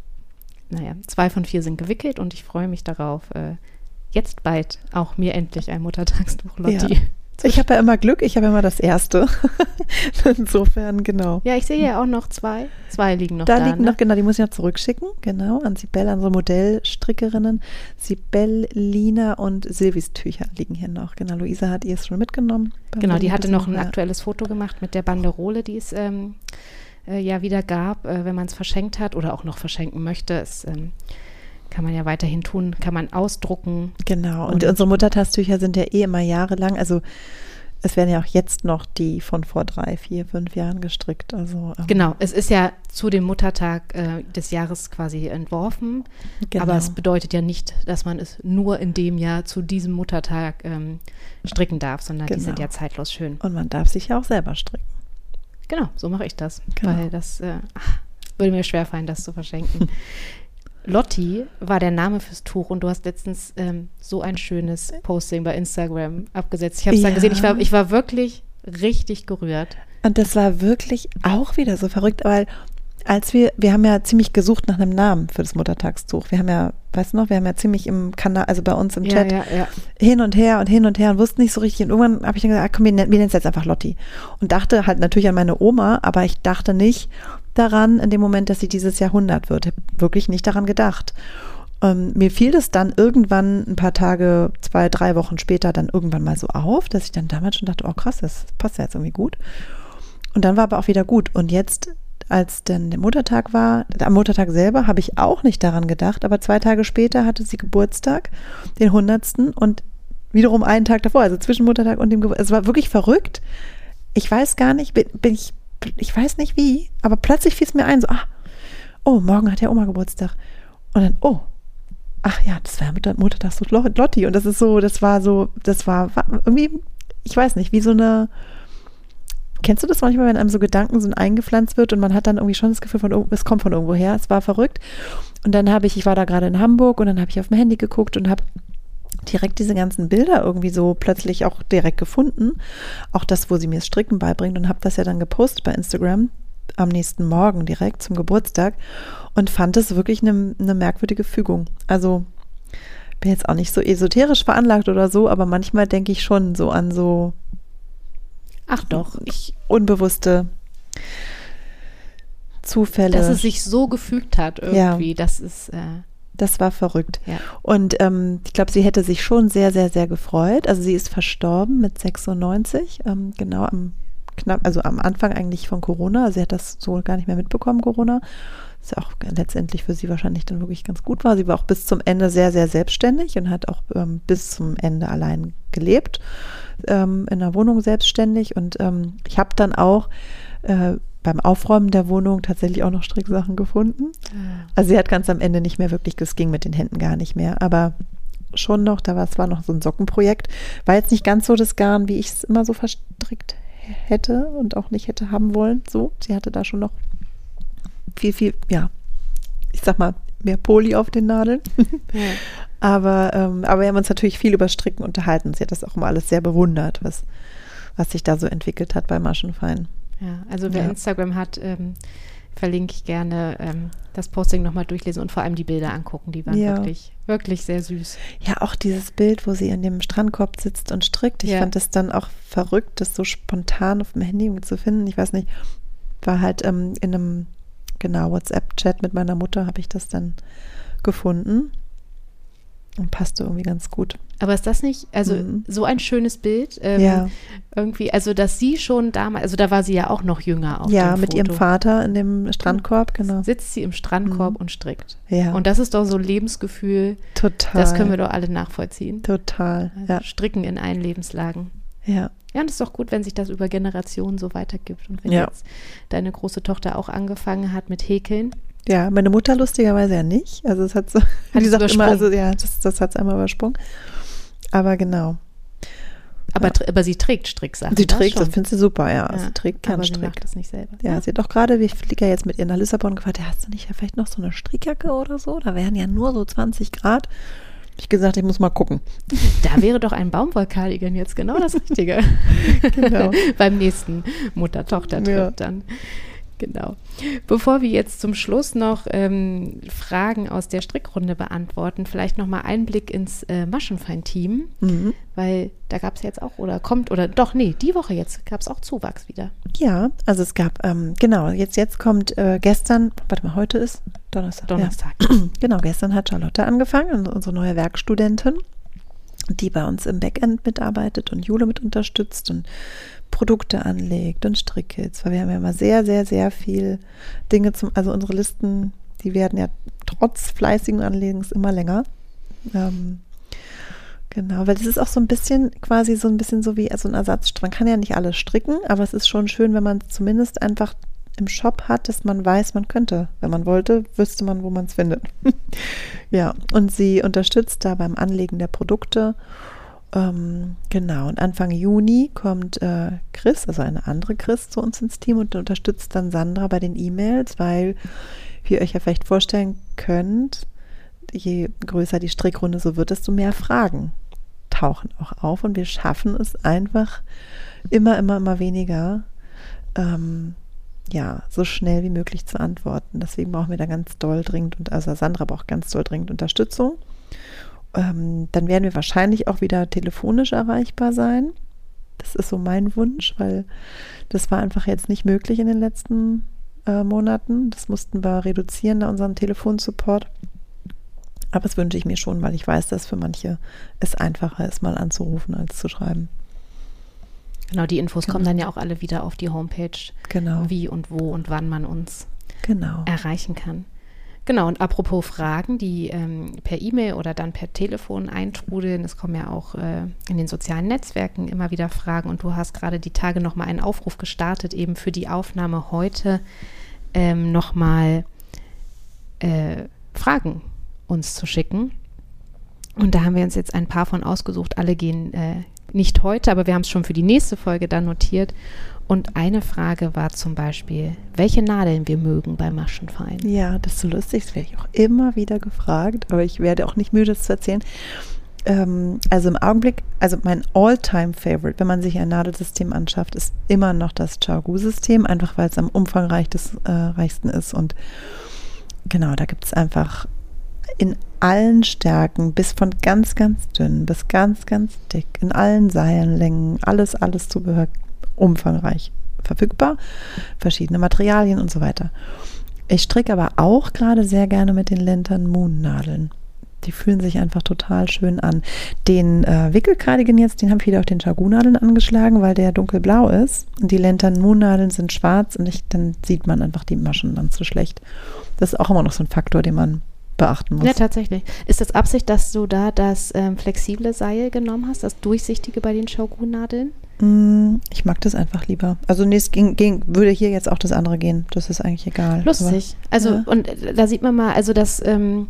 2 von 4 sind gewickelt und ich freue mich darauf, jetzt bald auch mir endlich ein Muttertagstuch, Lotti. Ja. Ich habe ja immer Glück, ich habe immer das erste. Insofern, genau. Ja, ich sehe ja auch noch 2. 2 liegen noch da. Da liegen noch, genau, die muss ich noch zurückschicken, genau, an Sibel, an unsere Modellstrickerinnen. Sibel, Lina und Silvis Tücher liegen hier noch. Genau, Luisa hat ihr es schon mitgenommen. Genau, die hatte noch ein aktuelles Foto gemacht mit der Banderole, die es wieder gab, wenn man es verschenkt hat oder auch noch verschenken möchte. Es kann man ja weiterhin tun, kann man ausdrucken. Genau, und unsere Muttertagstücher sind ja immer jahrelang, also es werden ja auch jetzt noch die von vor 3, 4, 5 Jahren gestrickt. Also, genau, es ist ja zu dem Muttertag des Jahres quasi entworfen, genau. Aber es bedeutet ja nicht, dass man es nur in dem Jahr zu diesem Muttertag stricken darf, sondern die sind ja zeitlos schön. Und man darf sich ja auch selber stricken. Genau, so mache ich das, weil das würde mir schwerfallen, das zu verschenken. Lotti war der Name fürs Tuch und du hast letztens so ein schönes Posting bei Instagram abgesetzt. Ich habe es dann gesehen, ich war wirklich richtig gerührt. Und das war wirklich auch wieder so verrückt, weil wir haben ja ziemlich gesucht nach einem Namen für das Muttertagstuch. Wir haben ja, weißt du noch, wir haben ja ziemlich im Kanal, also bei uns im Chat hin und her und wussten nicht so richtig. Und irgendwann habe ich dann gesagt, komm, wir nennen es jetzt einfach Lotti. Und dachte halt natürlich an meine Oma, aber ich dachte nicht daran in dem Moment, dass sie dieses Jahrhundert wird. Ich habe wirklich nicht daran gedacht. Mir fiel das dann irgendwann ein paar Tage, 2, 3 Wochen später dann irgendwann mal so auf, dass ich dann damals schon dachte, oh krass, das passt ja jetzt irgendwie gut. Und dann war aber auch wieder gut. Und jetzt, als dann der Muttertag war, am Muttertag selber habe ich auch nicht daran gedacht, aber 2 Tage später hatte sie Geburtstag, den 100. und wiederum einen Tag davor, also zwischen Muttertag und dem Geburtstag. Es war wirklich verrückt. Ich weiß gar nicht, ich weiß nicht wie, aber plötzlich fiel es mir ein, so, morgen hat ja Oma Geburtstag. Und dann, ach ja, das war Muttertagstuch Lotti. Und das war irgendwie, ich weiß nicht, wie so eine Kennst du das manchmal, wenn einem so Gedanken so eingepflanzt wird und man hat dann irgendwie schon das Gefühl, es kommt von irgendwo her, es war verrückt. Und dann ich war da gerade in Hamburg und dann habe ich auf dem Handy geguckt und habe direkt diese ganzen Bilder irgendwie so plötzlich auch direkt gefunden. Auch das, wo sie mir das Stricken beibringt, und habe das ja dann gepostet bei Instagram am nächsten Morgen direkt zum Geburtstag und fand es wirklich eine merkwürdige Fügung. Also bin jetzt auch nicht so esoterisch veranlagt oder so, aber manchmal denke ich schon so an so unbewusste Zufälle. Dass es sich so gefügt hat irgendwie, das war verrückt. Ja. Und ich glaube, sie hätte sich schon sehr, sehr, sehr gefreut. Also sie ist verstorben mit 96, genau am Anfang eigentlich von Corona. Also sie hat das so gar nicht mehr mitbekommen, Corona. Was ja auch letztendlich für sie wahrscheinlich dann wirklich ganz gut war. Sie war auch bis zum Ende sehr, sehr selbstständig und hat auch bis zum Ende allein gelebt, in der Wohnung selbstständig. Und ich habe dann auch beim Aufräumen der Wohnung tatsächlich auch noch Stricksachen gefunden. Also sie hat ganz am Ende nicht mehr wirklich, das ging mit den Händen gar nicht mehr, aber schon noch, es war noch so ein Sockenprojekt. War jetzt nicht ganz so das Garn, wie ich es immer so verstrickt hätte und auch nicht hätte haben wollen. So, sie hatte da schon noch viel, ja, ich sag mal, mehr Poli auf den Nadeln. Ja. Aber wir haben uns natürlich viel über Stricken unterhalten. Sie hat das auch immer alles sehr bewundert, was sich da so entwickelt hat bei Maschenfein. Ja, also wer Instagram hat, verlinke ich gerne das Posting nochmal durchlesen und vor allem die Bilder angucken. Die waren wirklich, wirklich sehr süß. Ja, auch dieses Bild, wo sie in dem Strandkorb sitzt und strickt. Ich fand es dann auch verrückt, das so spontan auf dem Handy zu finden. Ich weiß nicht, war halt in einem WhatsApp-Chat mit meiner Mutter habe ich das dann gefunden und passte irgendwie ganz gut. Aber ist das nicht, so ein schönes Bild? Irgendwie, also dass sie schon damals, also da war sie ja auch noch jünger auf dem Foto. Ja, mit ihrem Vater in dem Strandkorb, genau. Sitzt sie im Strandkorb und strickt. Ja. Und das ist doch so Lebensgefühl. Total. Das können wir doch alle nachvollziehen. Total, also Stricken in allen Lebenslagen. Ja. Ja, und es ist doch gut, wenn sich das über Generationen so weitergibt. Und wenn jetzt deine große Tochter auch angefangen hat mit Häkeln. Ja, meine Mutter lustigerweise ja nicht. Also es hat so, die sagt immer, das hat es einmal übersprungen. Aber genau. Aber sie trägt Stricksachen. Sie trägt, das findet sie super, ja. Sie trägt gern aber Strick. sie macht das nicht selber. Ja, sie hat auch gerade, ich fliege ja jetzt mit ihr nach Lissabon, gefragt, hast du nicht vielleicht noch so eine Strickjacke oder so? Da wären ja nur so 20 Grad. Ich gesagt, ich muss mal gucken. Da wäre doch ein Baumwollkardigan jetzt genau das Richtige. Genau. Beim nächsten Mutter-Tochter-Trip dann. Genau. Bevor wir jetzt zum Schluss noch Fragen aus der Strickrunde beantworten, vielleicht nochmal einen Blick ins Maschenfein-Team, weil da gab es jetzt auch, die Woche jetzt gab es auch Zuwachs wieder. Ja, also es gab, jetzt kommt gestern, heute ist Donnerstag. Ja. Genau, gestern hat Charlotte angefangen, unsere neue Werkstudentin, die bei uns im Backend mitarbeitet und Jule mit unterstützt und Produkte anlegt und Strickkits, weil wir haben ja immer sehr, sehr, sehr viel Dinge also unsere Listen, die werden ja trotz fleißigen Anlegens immer länger. Genau, weil das ist auch so ein bisschen so wie so ein Ersatz. Man kann ja nicht alles stricken, aber es ist schon schön, wenn man zumindest einfach im Shop hat, dass man weiß, man könnte. Wenn man wollte, wüsste man, wo man es findet. Ja, und sie unterstützt da beim Anlegen der Produkte. Genau, und Anfang Juni kommt Chris, also eine andere Chris, zu uns ins Team und unterstützt dann Sandra bei den E-Mails, weil, wie ihr euch ja vielleicht vorstellen könnt, je größer die Strickrunde so wird, desto mehr Fragen tauchen auch auf und wir schaffen es einfach immer weniger, so schnell wie möglich zu antworten. Deswegen brauchen wir da ganz doll dringend, also Sandra braucht ganz doll dringend Unterstützung. Dann werden wir wahrscheinlich auch wieder telefonisch erreichbar sein. Das ist so mein Wunsch, weil das war einfach jetzt nicht möglich in den letzten Monaten. Das mussten wir reduzieren, unseren Telefonsupport. Aber das wünsche ich mir schon, weil ich weiß, dass für manche es einfacher ist, mal anzurufen, als zu schreiben. Genau, die Infos kommen dann ja auch alle wieder auf die Homepage, wie und wo und wann man uns erreichen kann. Genau, und apropos Fragen, die per E-Mail oder dann per Telefon eintrudeln, es kommen ja auch in den sozialen Netzwerken immer wieder Fragen und du hast gerade die Tage nochmal einen Aufruf gestartet, eben für die Aufnahme heute nochmal Fragen uns zu schicken. Und da haben wir uns jetzt ein paar von ausgesucht, alle gehen nicht heute, aber wir haben es schon für die nächste Folge dann notiert. Und eine Frage war zum Beispiel, welche Nadeln wir mögen beim Maschenfein. Ja, das ist so lustig, das werde ich auch immer wieder gefragt, aber ich werde auch nicht müde, das zu erzählen. Also im Augenblick, also mein All-Time-Favorite, wenn man sich ein Nadelsystem anschafft, ist immer noch das ChiaoGoo-System, einfach weil es am umfangreichsten ist. Und genau, da gibt es einfach in allen Stärken, bis von ganz, ganz dünn bis ganz, ganz dick, in allen Seilenlängen, alles Zubehör umfangreich verfügbar, verschiedene Materialien und so weiter. Ich stricke aber auch gerade sehr gerne mit den Lantern Moon Nadeln. Die fühlen sich einfach total schön an. Den Wickelcardigan jetzt, den habe ich wieder auf den ChiaoGoo-Nadeln angeschlagen, weil der dunkelblau ist. Und die Lantern Moon Nadeln sind schwarz und dann sieht man einfach die Maschen dann zu schlecht. Das ist auch immer noch so ein Faktor, den man beachten muss. Ja, tatsächlich. Ist das Absicht, dass du da das flexible Seil genommen hast, das durchsichtige bei den ChiaoGoo-Nadeln? Ich mag das einfach lieber. Also nee, es würde hier jetzt auch das andere gehen. Das ist eigentlich egal. Lustig. Aber, also ja. Und da sieht man mal, also das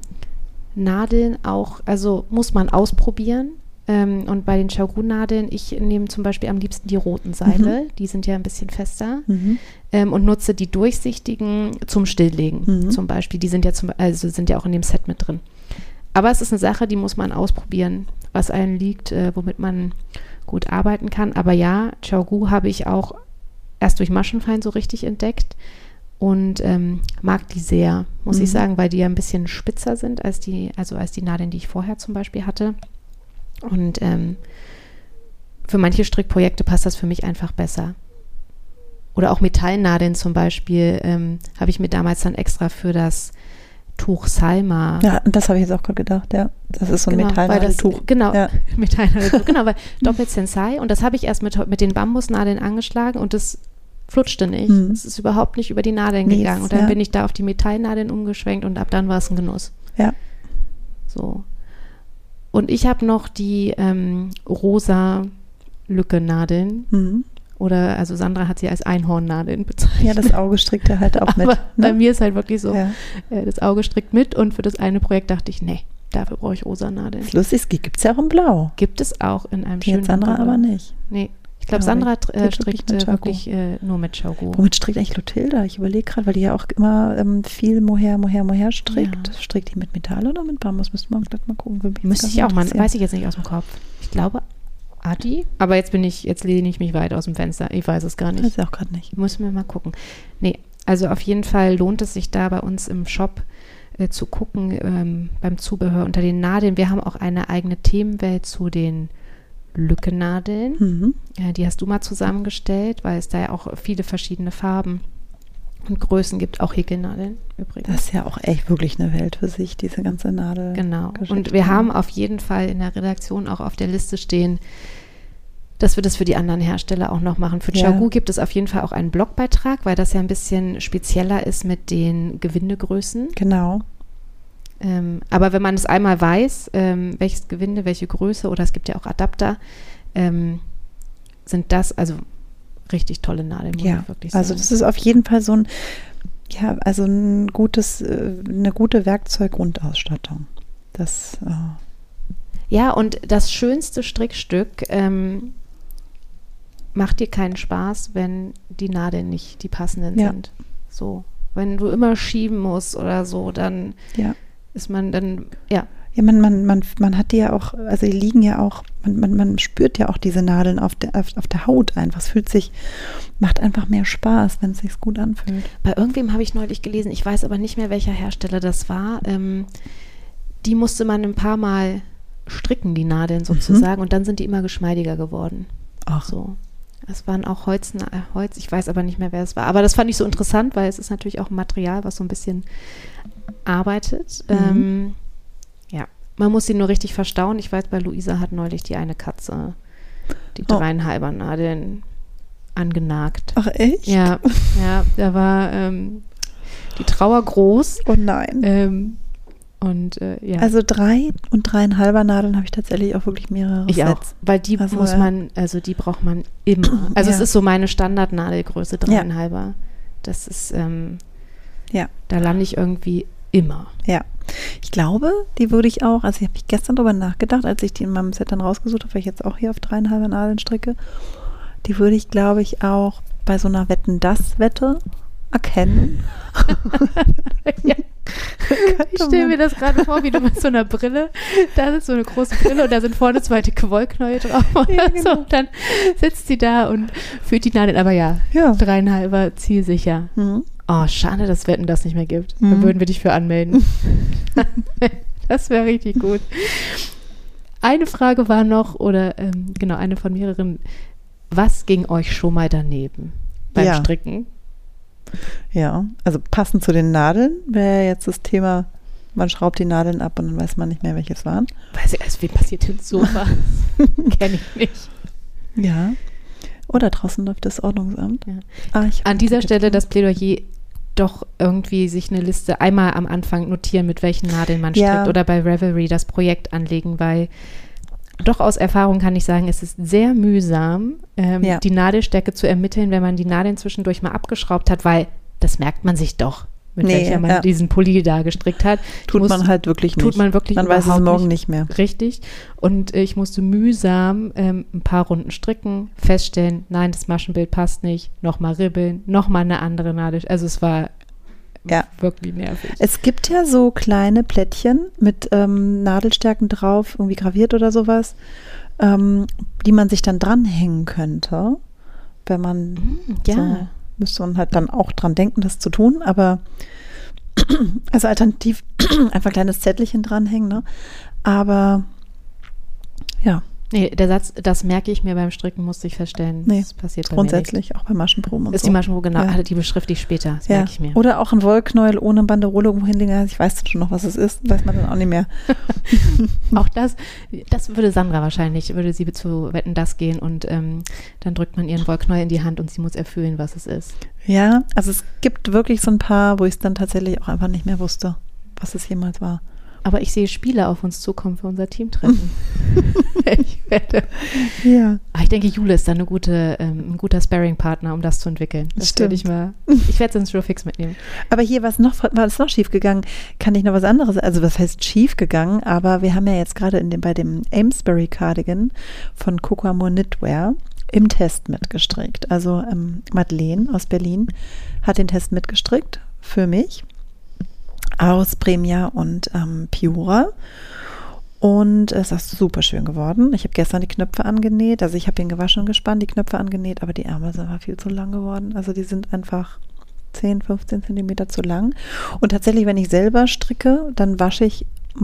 Nadeln auch, also muss man ausprobieren. Und bei den ChiaoGoo-Nadeln, ich nehme zum Beispiel am liebsten die roten Seile, die sind ja ein bisschen fester, und nutze die durchsichtigen zum Stilllegen zum Beispiel. Die sind ja auch in dem Set mit drin. Aber es ist eine Sache, die muss man ausprobieren, was einem liegt, womit man gut arbeiten kann. Aber ja, ChiaoGoo habe ich auch erst durch Maschenfein so richtig entdeckt und mag die sehr, muss ich sagen, weil die ja ein bisschen spitzer sind als die Nadeln, die ich vorher zum Beispiel hatte. Und für manche Strickprojekte passt das für mich einfach besser. Oder auch Metallnadeln zum Beispiel habe ich mir damals dann extra für das Tuch Salma. Ja, das habe ich jetzt auch gerade gedacht, ja. Das ist so ein Metallnadeltuch. Genau, ja. Metallnadeltuch, genau, weil doppelt Sensai und das habe ich erst mit den Bambusnadeln angeschlagen und das flutschte nicht. Es ist überhaupt nicht über die Nadeln gegangen. Und dann bin ich da auf die Metallnadeln umgeschwenkt und ab dann war es ein Genuss. Ja. So. Und ich habe noch die rosa Lücke-Nadeln. Oder, also Sandra hat sie als Einhornnadeln bezeichnet. Ja, das Auge strickt er halt auch mit. Aber bei mir ist halt wirklich so, das Auge strickt mit und für das eine Projekt dachte ich, nee, dafür brauche ich rosa Nadeln. Das Lustige gibt es ja auch in Blau. Gibt es auch in einem schönen Sandra aber nicht. Nee, ich glaube, Sandra strickt wirklich nur mit ChiaoGoo. Womit strickt eigentlich Clotilda? Ich überlege gerade, weil die ja auch immer viel Mohair strickt. Ja. Strickt die mit Metall oder mit Bambus? Müsste man gleich mal gucken. Müsste ich auch mal, weiß ich jetzt nicht aus dem Kopf. Ich glaube, Adi, aber jetzt lehne ich mich weit aus dem Fenster. Ich weiß es gar nicht. Weiß ich auch gerade nicht. Müssen wir mal gucken. Nee, also auf jeden Fall lohnt es sich da bei uns im Shop zu gucken beim Zubehör unter den Nadeln. Wir haben auch eine eigene Themenwelt zu den Lückennadeln. Die hast du mal zusammengestellt, weil es da ja auch viele verschiedene Farben und Größen gibt, auch Häkelnadeln übrigens. Das ist ja auch echt wirklich eine Welt für sich, diese ganze Nadel. Genau. Und wir haben auf jeden Fall in der Redaktion auch auf der Liste stehen, dass wir das für die anderen Hersteller auch noch machen. Für ChiaoGoo gibt es auf jeden Fall auch einen Blogbeitrag, weil das ja ein bisschen spezieller ist mit den Gewindegrößen. Genau. Aber wenn man es einmal weiß, welches Gewinde, welche Größe, oder es gibt ja auch Adapter, sind das also richtig tolle Nadeln, muss ich wirklich sagen. Also das ist auf jeden Fall so eine gute Werkzeuggrundausstattung. Das ja, und das schönste Strickstück macht dir keinen Spaß, wenn die Nadeln nicht die passenden sind. So, wenn du immer schieben musst oder so, dann ist man dann, Ja, man hat die ja auch, also die liegen ja auch, man spürt ja auch diese Nadeln auf der Haut einfach. Es macht einfach mehr Spaß, wenn es sich gut anfühlt. Bei irgendwem habe ich neulich gelesen, ich weiß aber nicht mehr, welcher Hersteller das war, die musste man ein paar Mal stricken, die Nadeln sozusagen, und dann sind die immer geschmeidiger geworden. Ach so. Es waren auch Holz, ich weiß aber nicht mehr, wer es war. Aber das fand ich so interessant, weil es ist natürlich auch ein Material, was so ein bisschen arbeitet. Man muss sie nur richtig verstauen. Ich weiß, bei Luisa hat neulich die eine Katze die 3,5er Nadeln angenagt. Ach echt? Ja, da war die Trauer groß. Oh nein. Also 3 und 3,5er Nadeln habe ich tatsächlich auch wirklich mehrere Sets. Ich auch, weil die die braucht man immer. Also es ist so meine Standardnadelgröße, 3,5er. Das ist, da lande ich irgendwie immer. Ja, ich glaube, die würde ich auch, also ich habe mich gestern drüber nachgedacht, als ich die in meinem Set dann rausgesucht habe, weil ich jetzt auch hier auf 3,5 Nadeln stricke, die würde ich, glaube ich, auch bei so einer Wetten-das-Wette erkennen. Ja. Ich stelle mir das gerade vor, wie du mit so einer Brille, da ist so eine große Brille und da sind vorne 2 dicke Wollknäuel drauf oder ja, genau. so. Und dann sitzt sie da und führt die Nadeln, aber ja. 3,5er zielsicher. Mhm. Oh, schade, dass es Wetten das nicht mehr gibt. Da würden wir dich für anmelden. Das wäre richtig gut. Eine Frage war noch, oder genau, eine von mehreren. Was ging euch schon mal daneben beim Stricken? Ja, also passend zu den Nadeln wäre jetzt das Thema, man schraubt die Nadeln ab und dann weiß man nicht mehr, welches waren. Weiß ich, also, wem passiert denn sowas? Kenne ich nicht. Ja. Oder draußen läuft das Ordnungsamt. Ja. An dieser Stelle das Plädoyer, doch irgendwie sich eine Liste einmal am Anfang notieren, mit welchen Nadeln man strickt oder bei Ravelry das Projekt anlegen, weil doch aus Erfahrung kann ich sagen, es ist sehr mühsam, die Nadelstärke zu ermitteln, wenn man die Nadeln zwischendurch mal abgeschraubt hat, weil das merkt man sich doch, mit welcher man diesen Pulli da gestrickt hat. Man halt wirklich nicht. Man weiß es morgen nicht mehr. Richtig. Und ich musste mühsam ein paar Runden stricken, feststellen, nein, das Maschenbild passt nicht, nochmal ribbeln, nochmal eine andere Nadel. Also es war wirklich nervig. Es gibt ja so kleine Plättchen mit Nadelstärken drauf, irgendwie graviert oder sowas, die man sich dann dranhängen könnte, wenn man müsste man halt dann auch dran denken, das zu tun, aber also alternativ einfach ein kleines Zettelchen dranhängen, ne? Aber ja. Nee, der Satz, das merke ich mir beim Stricken, musste ich feststellen. Nee, das passiert bei grundsätzlich, auch bei Maschenproben und ist so. Die Maschenprobe, genau, die beschrifte ich später, das merke ich mir. Oder auch ein Wollknäuel ohne Banderole irgendwo hinlegen, ich weiß schon noch, was es ist, weiß man dann auch nicht mehr. Auch das würde Sandra wahrscheinlich, würde sie zu Wetten, das gehen und dann drückt man ihren Wollknäuel in die Hand und sie muss erfüllen, was es ist. Ja, also es gibt wirklich so ein paar, wo ich es dann tatsächlich auch einfach nicht mehr wusste, was es jemals war. Aber ich sehe Spiele auf uns zukommen für unser Teamtreffen. Ich denke, Jule ist dann ein guter Sparring-Partner, um das zu entwickeln. Das werde ich werde es ins Showfix mitnehmen. Aber hier war es noch schief gegangen? Kann ich noch was anderes? Also was heißt schief gegangen? Aber wir haben ja jetzt gerade bei dem Amesbury Cardigan von Coco Amor Knitwear im Test mitgestrickt. Also Madeleine aus Berlin hat den Test mitgestrickt für mich. Aus Premia und Piura. Und es ist super schön geworden. Ich habe gestern die Knöpfe angenäht. Also ich habe ihn gewaschen und gespannt, die Knöpfe angenäht, aber die Ärmel sind aber viel zu lang geworden. Also die sind einfach 10, 15 Zentimeter zu lang. Und tatsächlich, wenn ich selber stricke, dann wasche ich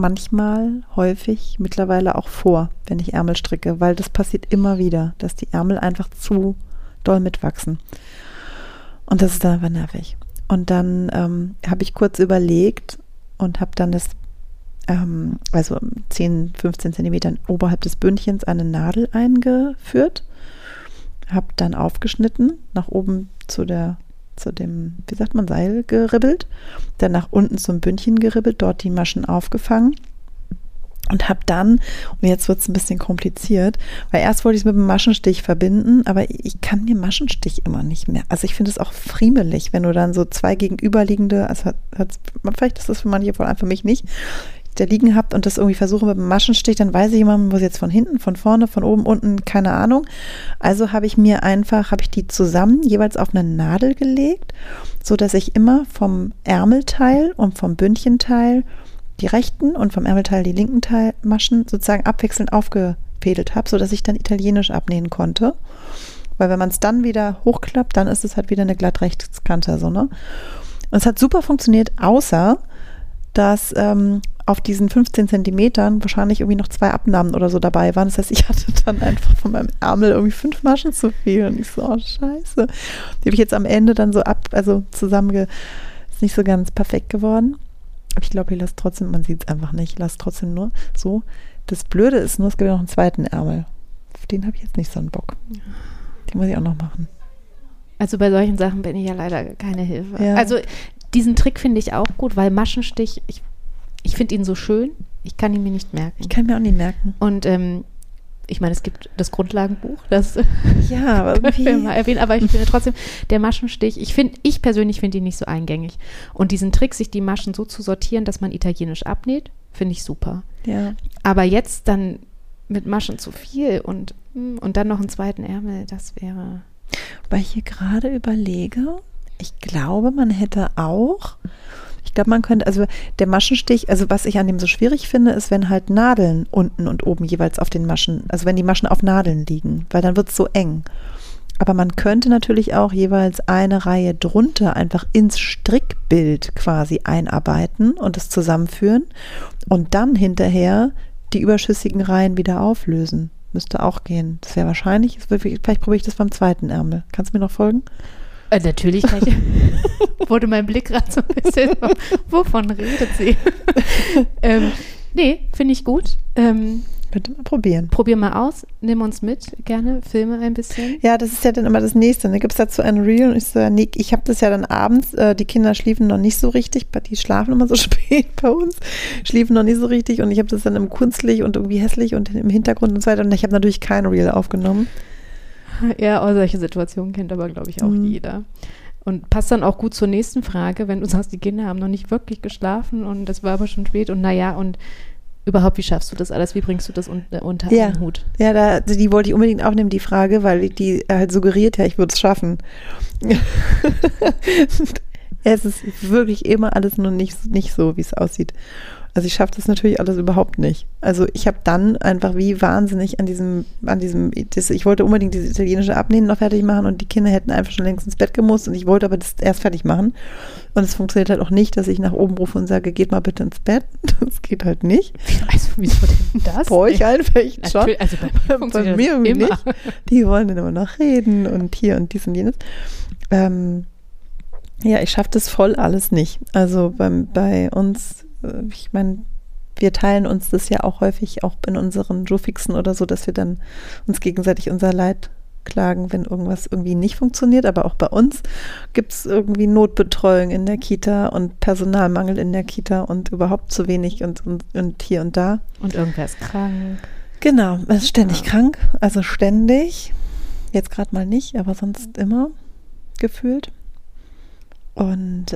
häufig mittlerweile auch vor, wenn ich Ärmel stricke, weil das passiert immer wieder, dass die Ärmel einfach zu doll mitwachsen. Und das ist dann einfach nervig. Und dann habe ich kurz überlegt und habe dann also 10, 15 Zentimetern oberhalb des Bündchens eine Nadel eingeführt, habe dann aufgeschnitten, nach oben zu dem, wie sagt man, Seil geribbelt, dann nach unten zum Bündchen geribbelt, dort die Maschen aufgefangen. Und habe dann, und jetzt wird es ein bisschen kompliziert, weil erst wollte ich es mit dem Maschenstich verbinden, aber ich kann mir Maschenstich immer nicht mehr. Also ich finde es auch friemelig, wenn du dann so 2 gegenüberliegende, also vielleicht ist das für manche, vor allem für mich nicht, da liegen habt und das irgendwie versuche mit dem Maschenstich, dann weiß ich immer, man muss jetzt von hinten, von vorne, von oben, unten, keine Ahnung. Also habe ich die zusammen jeweils auf eine Nadel gelegt, so dass ich immer vom Ärmelteil und vom Bündchenteil die rechten und vom Ärmelteil die linken Maschen sozusagen abwechselnd aufgefädelt habe, sodass ich dann italienisch abnähen konnte. Weil wenn man es dann wieder hochklappt, dann ist es halt wieder eine Glattrechtskante. So, ne? Und es hat super funktioniert, außer dass auf diesen 15 Zentimetern wahrscheinlich irgendwie noch 2 Abnahmen oder so dabei waren. Das heißt, ich hatte dann einfach von meinem Ärmel irgendwie 5 Maschen zu viel. Und ich so, oh scheiße. Die habe ich jetzt am Ende dann so ist nicht so ganz perfekt geworden. Aber ich glaube, ich lasse trotzdem, man sieht es einfach nicht, ich lasse trotzdem nur so. Das Blöde ist nur, es gibt ja noch einen zweiten Ärmel. Auf den habe ich jetzt nicht so einen Bock. Den muss ich auch noch machen. Also bei solchen Sachen bin ich ja leider keine Hilfe. Ja. Also diesen Trick finde ich auch gut, weil Maschenstich, ich finde ihn so schön, ich kann ihn mir nicht merken. Ich kann mir auch nicht merken. Und Ich meine, es gibt das Grundlagenbuch, das Ja, aber können wir irgendwie, mal erwähnen, aber ich finde trotzdem, der Maschenstich, ich persönlich finde ihn nicht so eingängig. Und diesen Trick, sich die Maschen so zu sortieren, dass man italienisch abnäht, finde ich super. ja. Aber jetzt dann mit Maschen zu viel und dann noch einen zweiten Ärmel, das wäre... Weil ich hier gerade überlege, ich glaube, man hätte auch, ich glaube, man könnte, also der Maschenstich, also was ich an dem so schwierig finde, ist, wenn halt Nadeln unten und oben jeweils auf den Maschen, also wenn die Maschen auf Nadeln liegen, weil dann wird es so eng. Aber man könnte natürlich auch jeweils eine Reihe drunter einfach ins Strickbild quasi einarbeiten und es zusammenführen und dann hinterher die überschüssigen Reihen wieder auflösen. Müsste auch gehen. Das wäre wahrscheinlich, vielleicht probiere ich das beim zweiten Ärmel. Kannst du mir noch folgen? Natürlich kann ich, wurde mein Blick gerade so ein bisschen, wovon redet sie? Nee, finde ich gut. Könnte man probieren. Probier mal aus, nimm uns mit, gerne, filme ein bisschen. Ja, das ist ja dann immer das Nächste. Da gibt es dazu ein Reel und ich so, nee, ich habe das ja dann abends, die Kinder schliefen noch nicht so richtig, die schlafen immer so spät bei uns, schliefen noch nicht so richtig und ich habe das dann im Kunstlich und irgendwie hässlich und im Hintergrund und so weiter und ich habe natürlich kein Reel aufgenommen. Ja, solche Situationen kennt aber, glaube ich, auch jeder. Und passt dann auch gut zur nächsten Frage, wenn du sagst, die Kinder haben noch nicht wirklich geschlafen und es war aber schon spät und naja, und überhaupt, wie schaffst du das alles? Wie bringst du das unter einen Hut? Ja, die wollte ich unbedingt aufnehmen, die Frage, weil die halt suggeriert, ja, ich würde es schaffen. Es ist wirklich immer alles nur nicht so, wie es aussieht. Also ich schaffe das natürlich alles überhaupt nicht. Also ich habe dann einfach wie wahnsinnig ich wollte unbedingt dieses italienische Abnehmen noch fertig machen und die Kinder hätten einfach schon längst ins Bett gemusst und ich wollte aber das erst fertig machen. Und es funktioniert halt auch nicht, dass ich nach oben rufe und sage, geht mal bitte ins Bett. Das geht halt nicht. Also wieso denn das? Bei euch einfach schon. Also bei mir irgendwie immer. nicht. Die wollen dann immer noch reden und hier und dies und jenes. Ja, ich schaffe das voll alles nicht. Also bei uns, ich meine, wir teilen uns das ja auch häufig auch in unseren Joe-Fixen oder so, dass wir dann uns gegenseitig unser Leid klagen, wenn irgendwas irgendwie nicht funktioniert. Aber auch bei uns gibt es irgendwie Notbetreuung in der Kita und Personalmangel in der Kita und überhaupt zu wenig und hier und da. Und irgendwer ist krank. Genau, er ist ständig krank, also ständig. Jetzt gerade mal nicht, aber sonst immer gefühlt. Und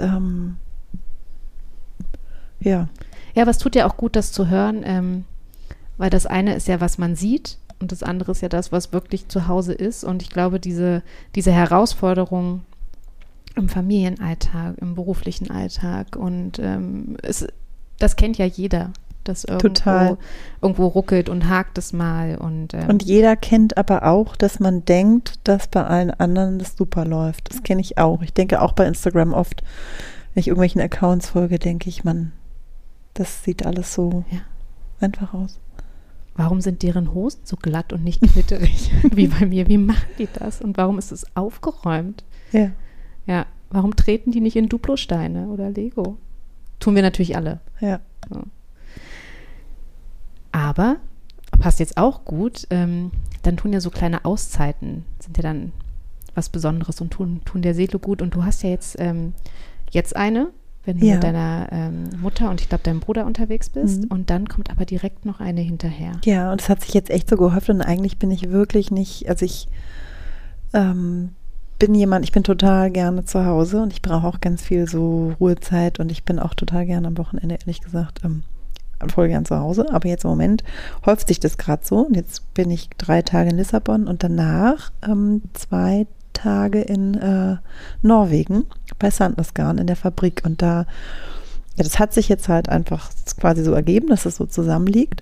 ja. Ja, aber es tut ja auch gut, das zu hören, weil das eine ist ja, was man sieht und das andere ist ja das, was wirklich zu Hause ist. Und ich glaube, diese Herausforderung im Familienalltag, im beruflichen Alltag und das kennt ja jeder, dass irgendwo ruckelt und hakt es mal. Und jeder kennt aber auch, dass man denkt, dass bei allen anderen das super läuft. Das kenne ich auch. Ich denke auch bei Instagram oft, wenn ich irgendwelchen Accounts folge, denke ich, das sieht alles so einfach aus. Warum sind deren Hosen so glatt und nicht knitterig wie bei mir? Wie machen die das? Und warum ist es aufgeräumt? Ja. Ja, warum treten die nicht in Duplo-Steine oder Lego? Tun wir natürlich alle. Ja. So. Aber, passt jetzt auch gut, dann tun ja so kleine Auszeiten, sind ja dann was Besonderes und tun der Seele gut. Und du hast ja jetzt eine, wenn du mit deiner Mutter und ich glaube deinem Bruder unterwegs bist und dann kommt aber direkt noch eine hinterher. Ja, und es hat sich jetzt echt so gehäuft und eigentlich bin ich wirklich nicht, also ich ich bin total gerne zu Hause und ich brauche auch ganz viel so Ruhezeit und ich bin auch total gerne am Wochenende, ehrlich gesagt, voll gern zu Hause, aber jetzt im Moment häuft sich das gerade so und jetzt bin ich 3 Tage in Lissabon und danach 2 Tage in Norwegen bei Sandnesgarn in der Fabrik und das hat sich jetzt halt einfach quasi so ergeben, dass es so zusammenliegt,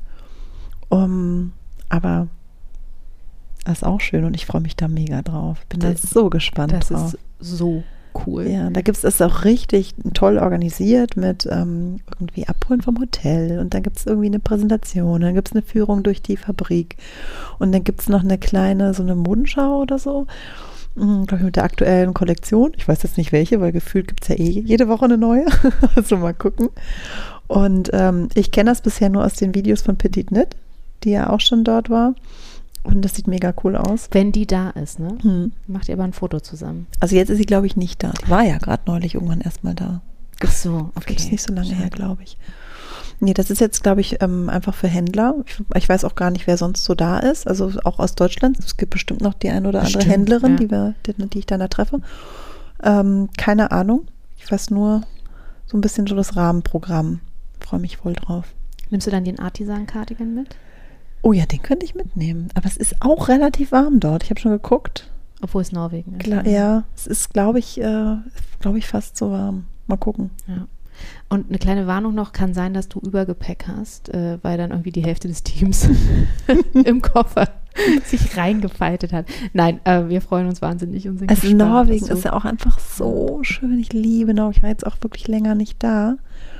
aber das ist auch schön und ich freue mich da mega drauf. Bin da so gespannt drauf. Das ist so cool. Ja, da gibt es auch richtig toll organisiert mit irgendwie Abholen vom Hotel und dann gibt es irgendwie eine Präsentation, dann gibt es eine Führung durch die Fabrik und dann gibt es noch eine kleine, so eine Modenschau oder so, glaube ich, mit der aktuellen Kollektion. Ich weiß jetzt nicht welche, weil gefühlt gibt es ja jede Woche eine neue. Also mal gucken. Und ich kenne das bisher nur aus den Videos von Petit Knit, die ja auch schon dort war. Und das sieht mega cool aus. Wenn die da ist, ne? Macht ihr aber ein Foto zusammen. Also jetzt ist sie, glaube ich, nicht da. Die war ja gerade neulich irgendwann erstmal da. Ach so, okay. Das ist nicht so lange her, glaube ich. Nee, das ist jetzt, glaube ich, einfach für Händler. Ich weiß auch gar nicht, wer sonst so da ist. Also auch aus Deutschland. Es gibt bestimmt noch die eine oder andere Händlerin, ja. die ich dann da treffe. Keine Ahnung. Ich weiß nur so ein bisschen so das Rahmenprogramm. Freue mich voll drauf. Nimmst du dann den Artisan-Cardigan mit? Oh ja, den könnte ich mitnehmen. Aber es ist auch relativ warm dort. Ich habe schon geguckt. Obwohl es Norwegen ist. Ja, es ist, glaube ich, fast so warm. Mal gucken. Ja. Und eine kleine Warnung noch, kann sein, dass du Übergepäck hast, weil dann irgendwie die Hälfte des Teams im Koffer sich reingefaltet hat. Nein, wir freuen uns wahnsinnig und sind Also gespannt. Norwegen ist ja auch einfach so schön. Ich liebe Norwegen. Ich war jetzt auch wirklich länger nicht da.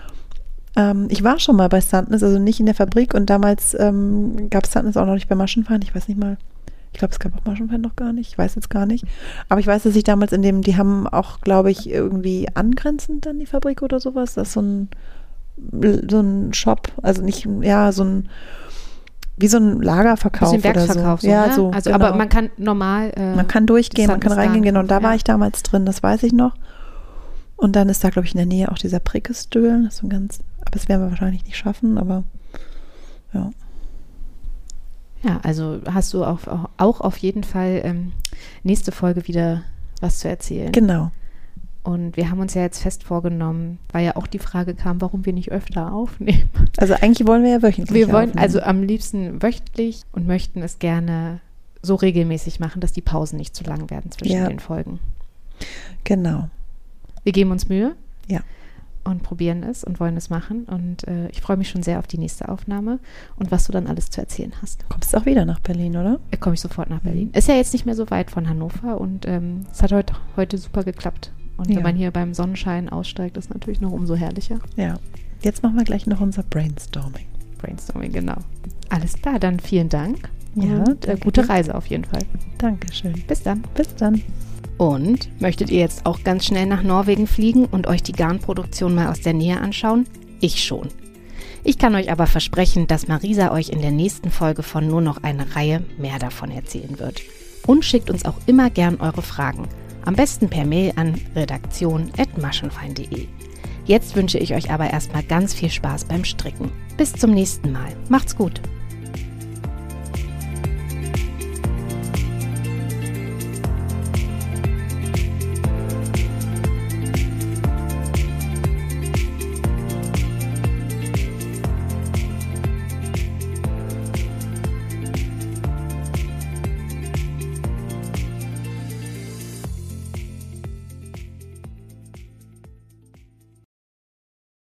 Ich war schon mal bei Sandnes, also nicht in der Fabrik, und damals gab es Sandnes auch noch nicht bei Maschenfein. Ich weiß nicht mal. Ich glaube, es gab auch Maschenfein noch gar nicht. Ich weiß jetzt gar nicht. Aber ich weiß, dass ich damals die haben auch, glaube ich, irgendwie angrenzend an die Fabrik oder sowas. Das ist so ein Shop, also nicht, ja, wie so ein Lagerverkauf oder so. Werksverkauf, so. Ja, ne? so. Also, genau. Aber man kann normal. Man kann durchgehen, man kann reingehen, genau. Und da war ich damals drin, das weiß ich noch. Und dann ist da, glaube ich, in der Nähe auch dieser Prickesstühl. Das ist so aber das werden wir wahrscheinlich nicht schaffen, aber ja. Ja, also hast du auch auf jeden Fall nächste Folge wieder was zu erzählen. Genau. Und wir haben uns ja jetzt fest vorgenommen, weil ja auch die Frage kam, warum wir nicht öfter aufnehmen. Also eigentlich wollen wir ja wöchentlich Wir wollen aufnehmen. also am liebsten wöchentlich und möchten es gerne so regelmäßig machen, dass die Pausen nicht zu lang werden zwischen den Folgen. Genau. Wir geben uns Mühe. Ja. Und probieren es und wollen es machen. Und ich freue mich schon sehr auf die nächste Aufnahme und was du dann alles zu erzählen hast. Kommst du auch wieder nach Berlin, oder? Komme ich sofort nach Berlin. Ist ja jetzt nicht mehr so weit von Hannover und es hat heute super geklappt. Und wenn man hier beim Sonnenschein aussteigt, ist natürlich noch umso herrlicher. Ja. Jetzt machen wir gleich noch unser Brainstorming. Brainstorming, genau. Alles klar, dann vielen Dank. Ja, und gute Reise auf jeden Fall. Dankeschön. Bis dann. Bis dann. Und möchtet ihr jetzt auch ganz schnell nach Norwegen fliegen und euch die Garnproduktion mal aus der Nähe anschauen? Ich schon. Ich kann euch aber versprechen, dass Marisa euch in der nächsten Folge von Nur noch eine Reihe mehr davon erzählen wird. Und schickt uns auch immer gern eure Fragen. Am besten per Mail an redaktion@maschenfein.de. Jetzt wünsche ich euch aber erstmal ganz viel Spaß beim Stricken. Bis zum nächsten Mal. Macht's gut.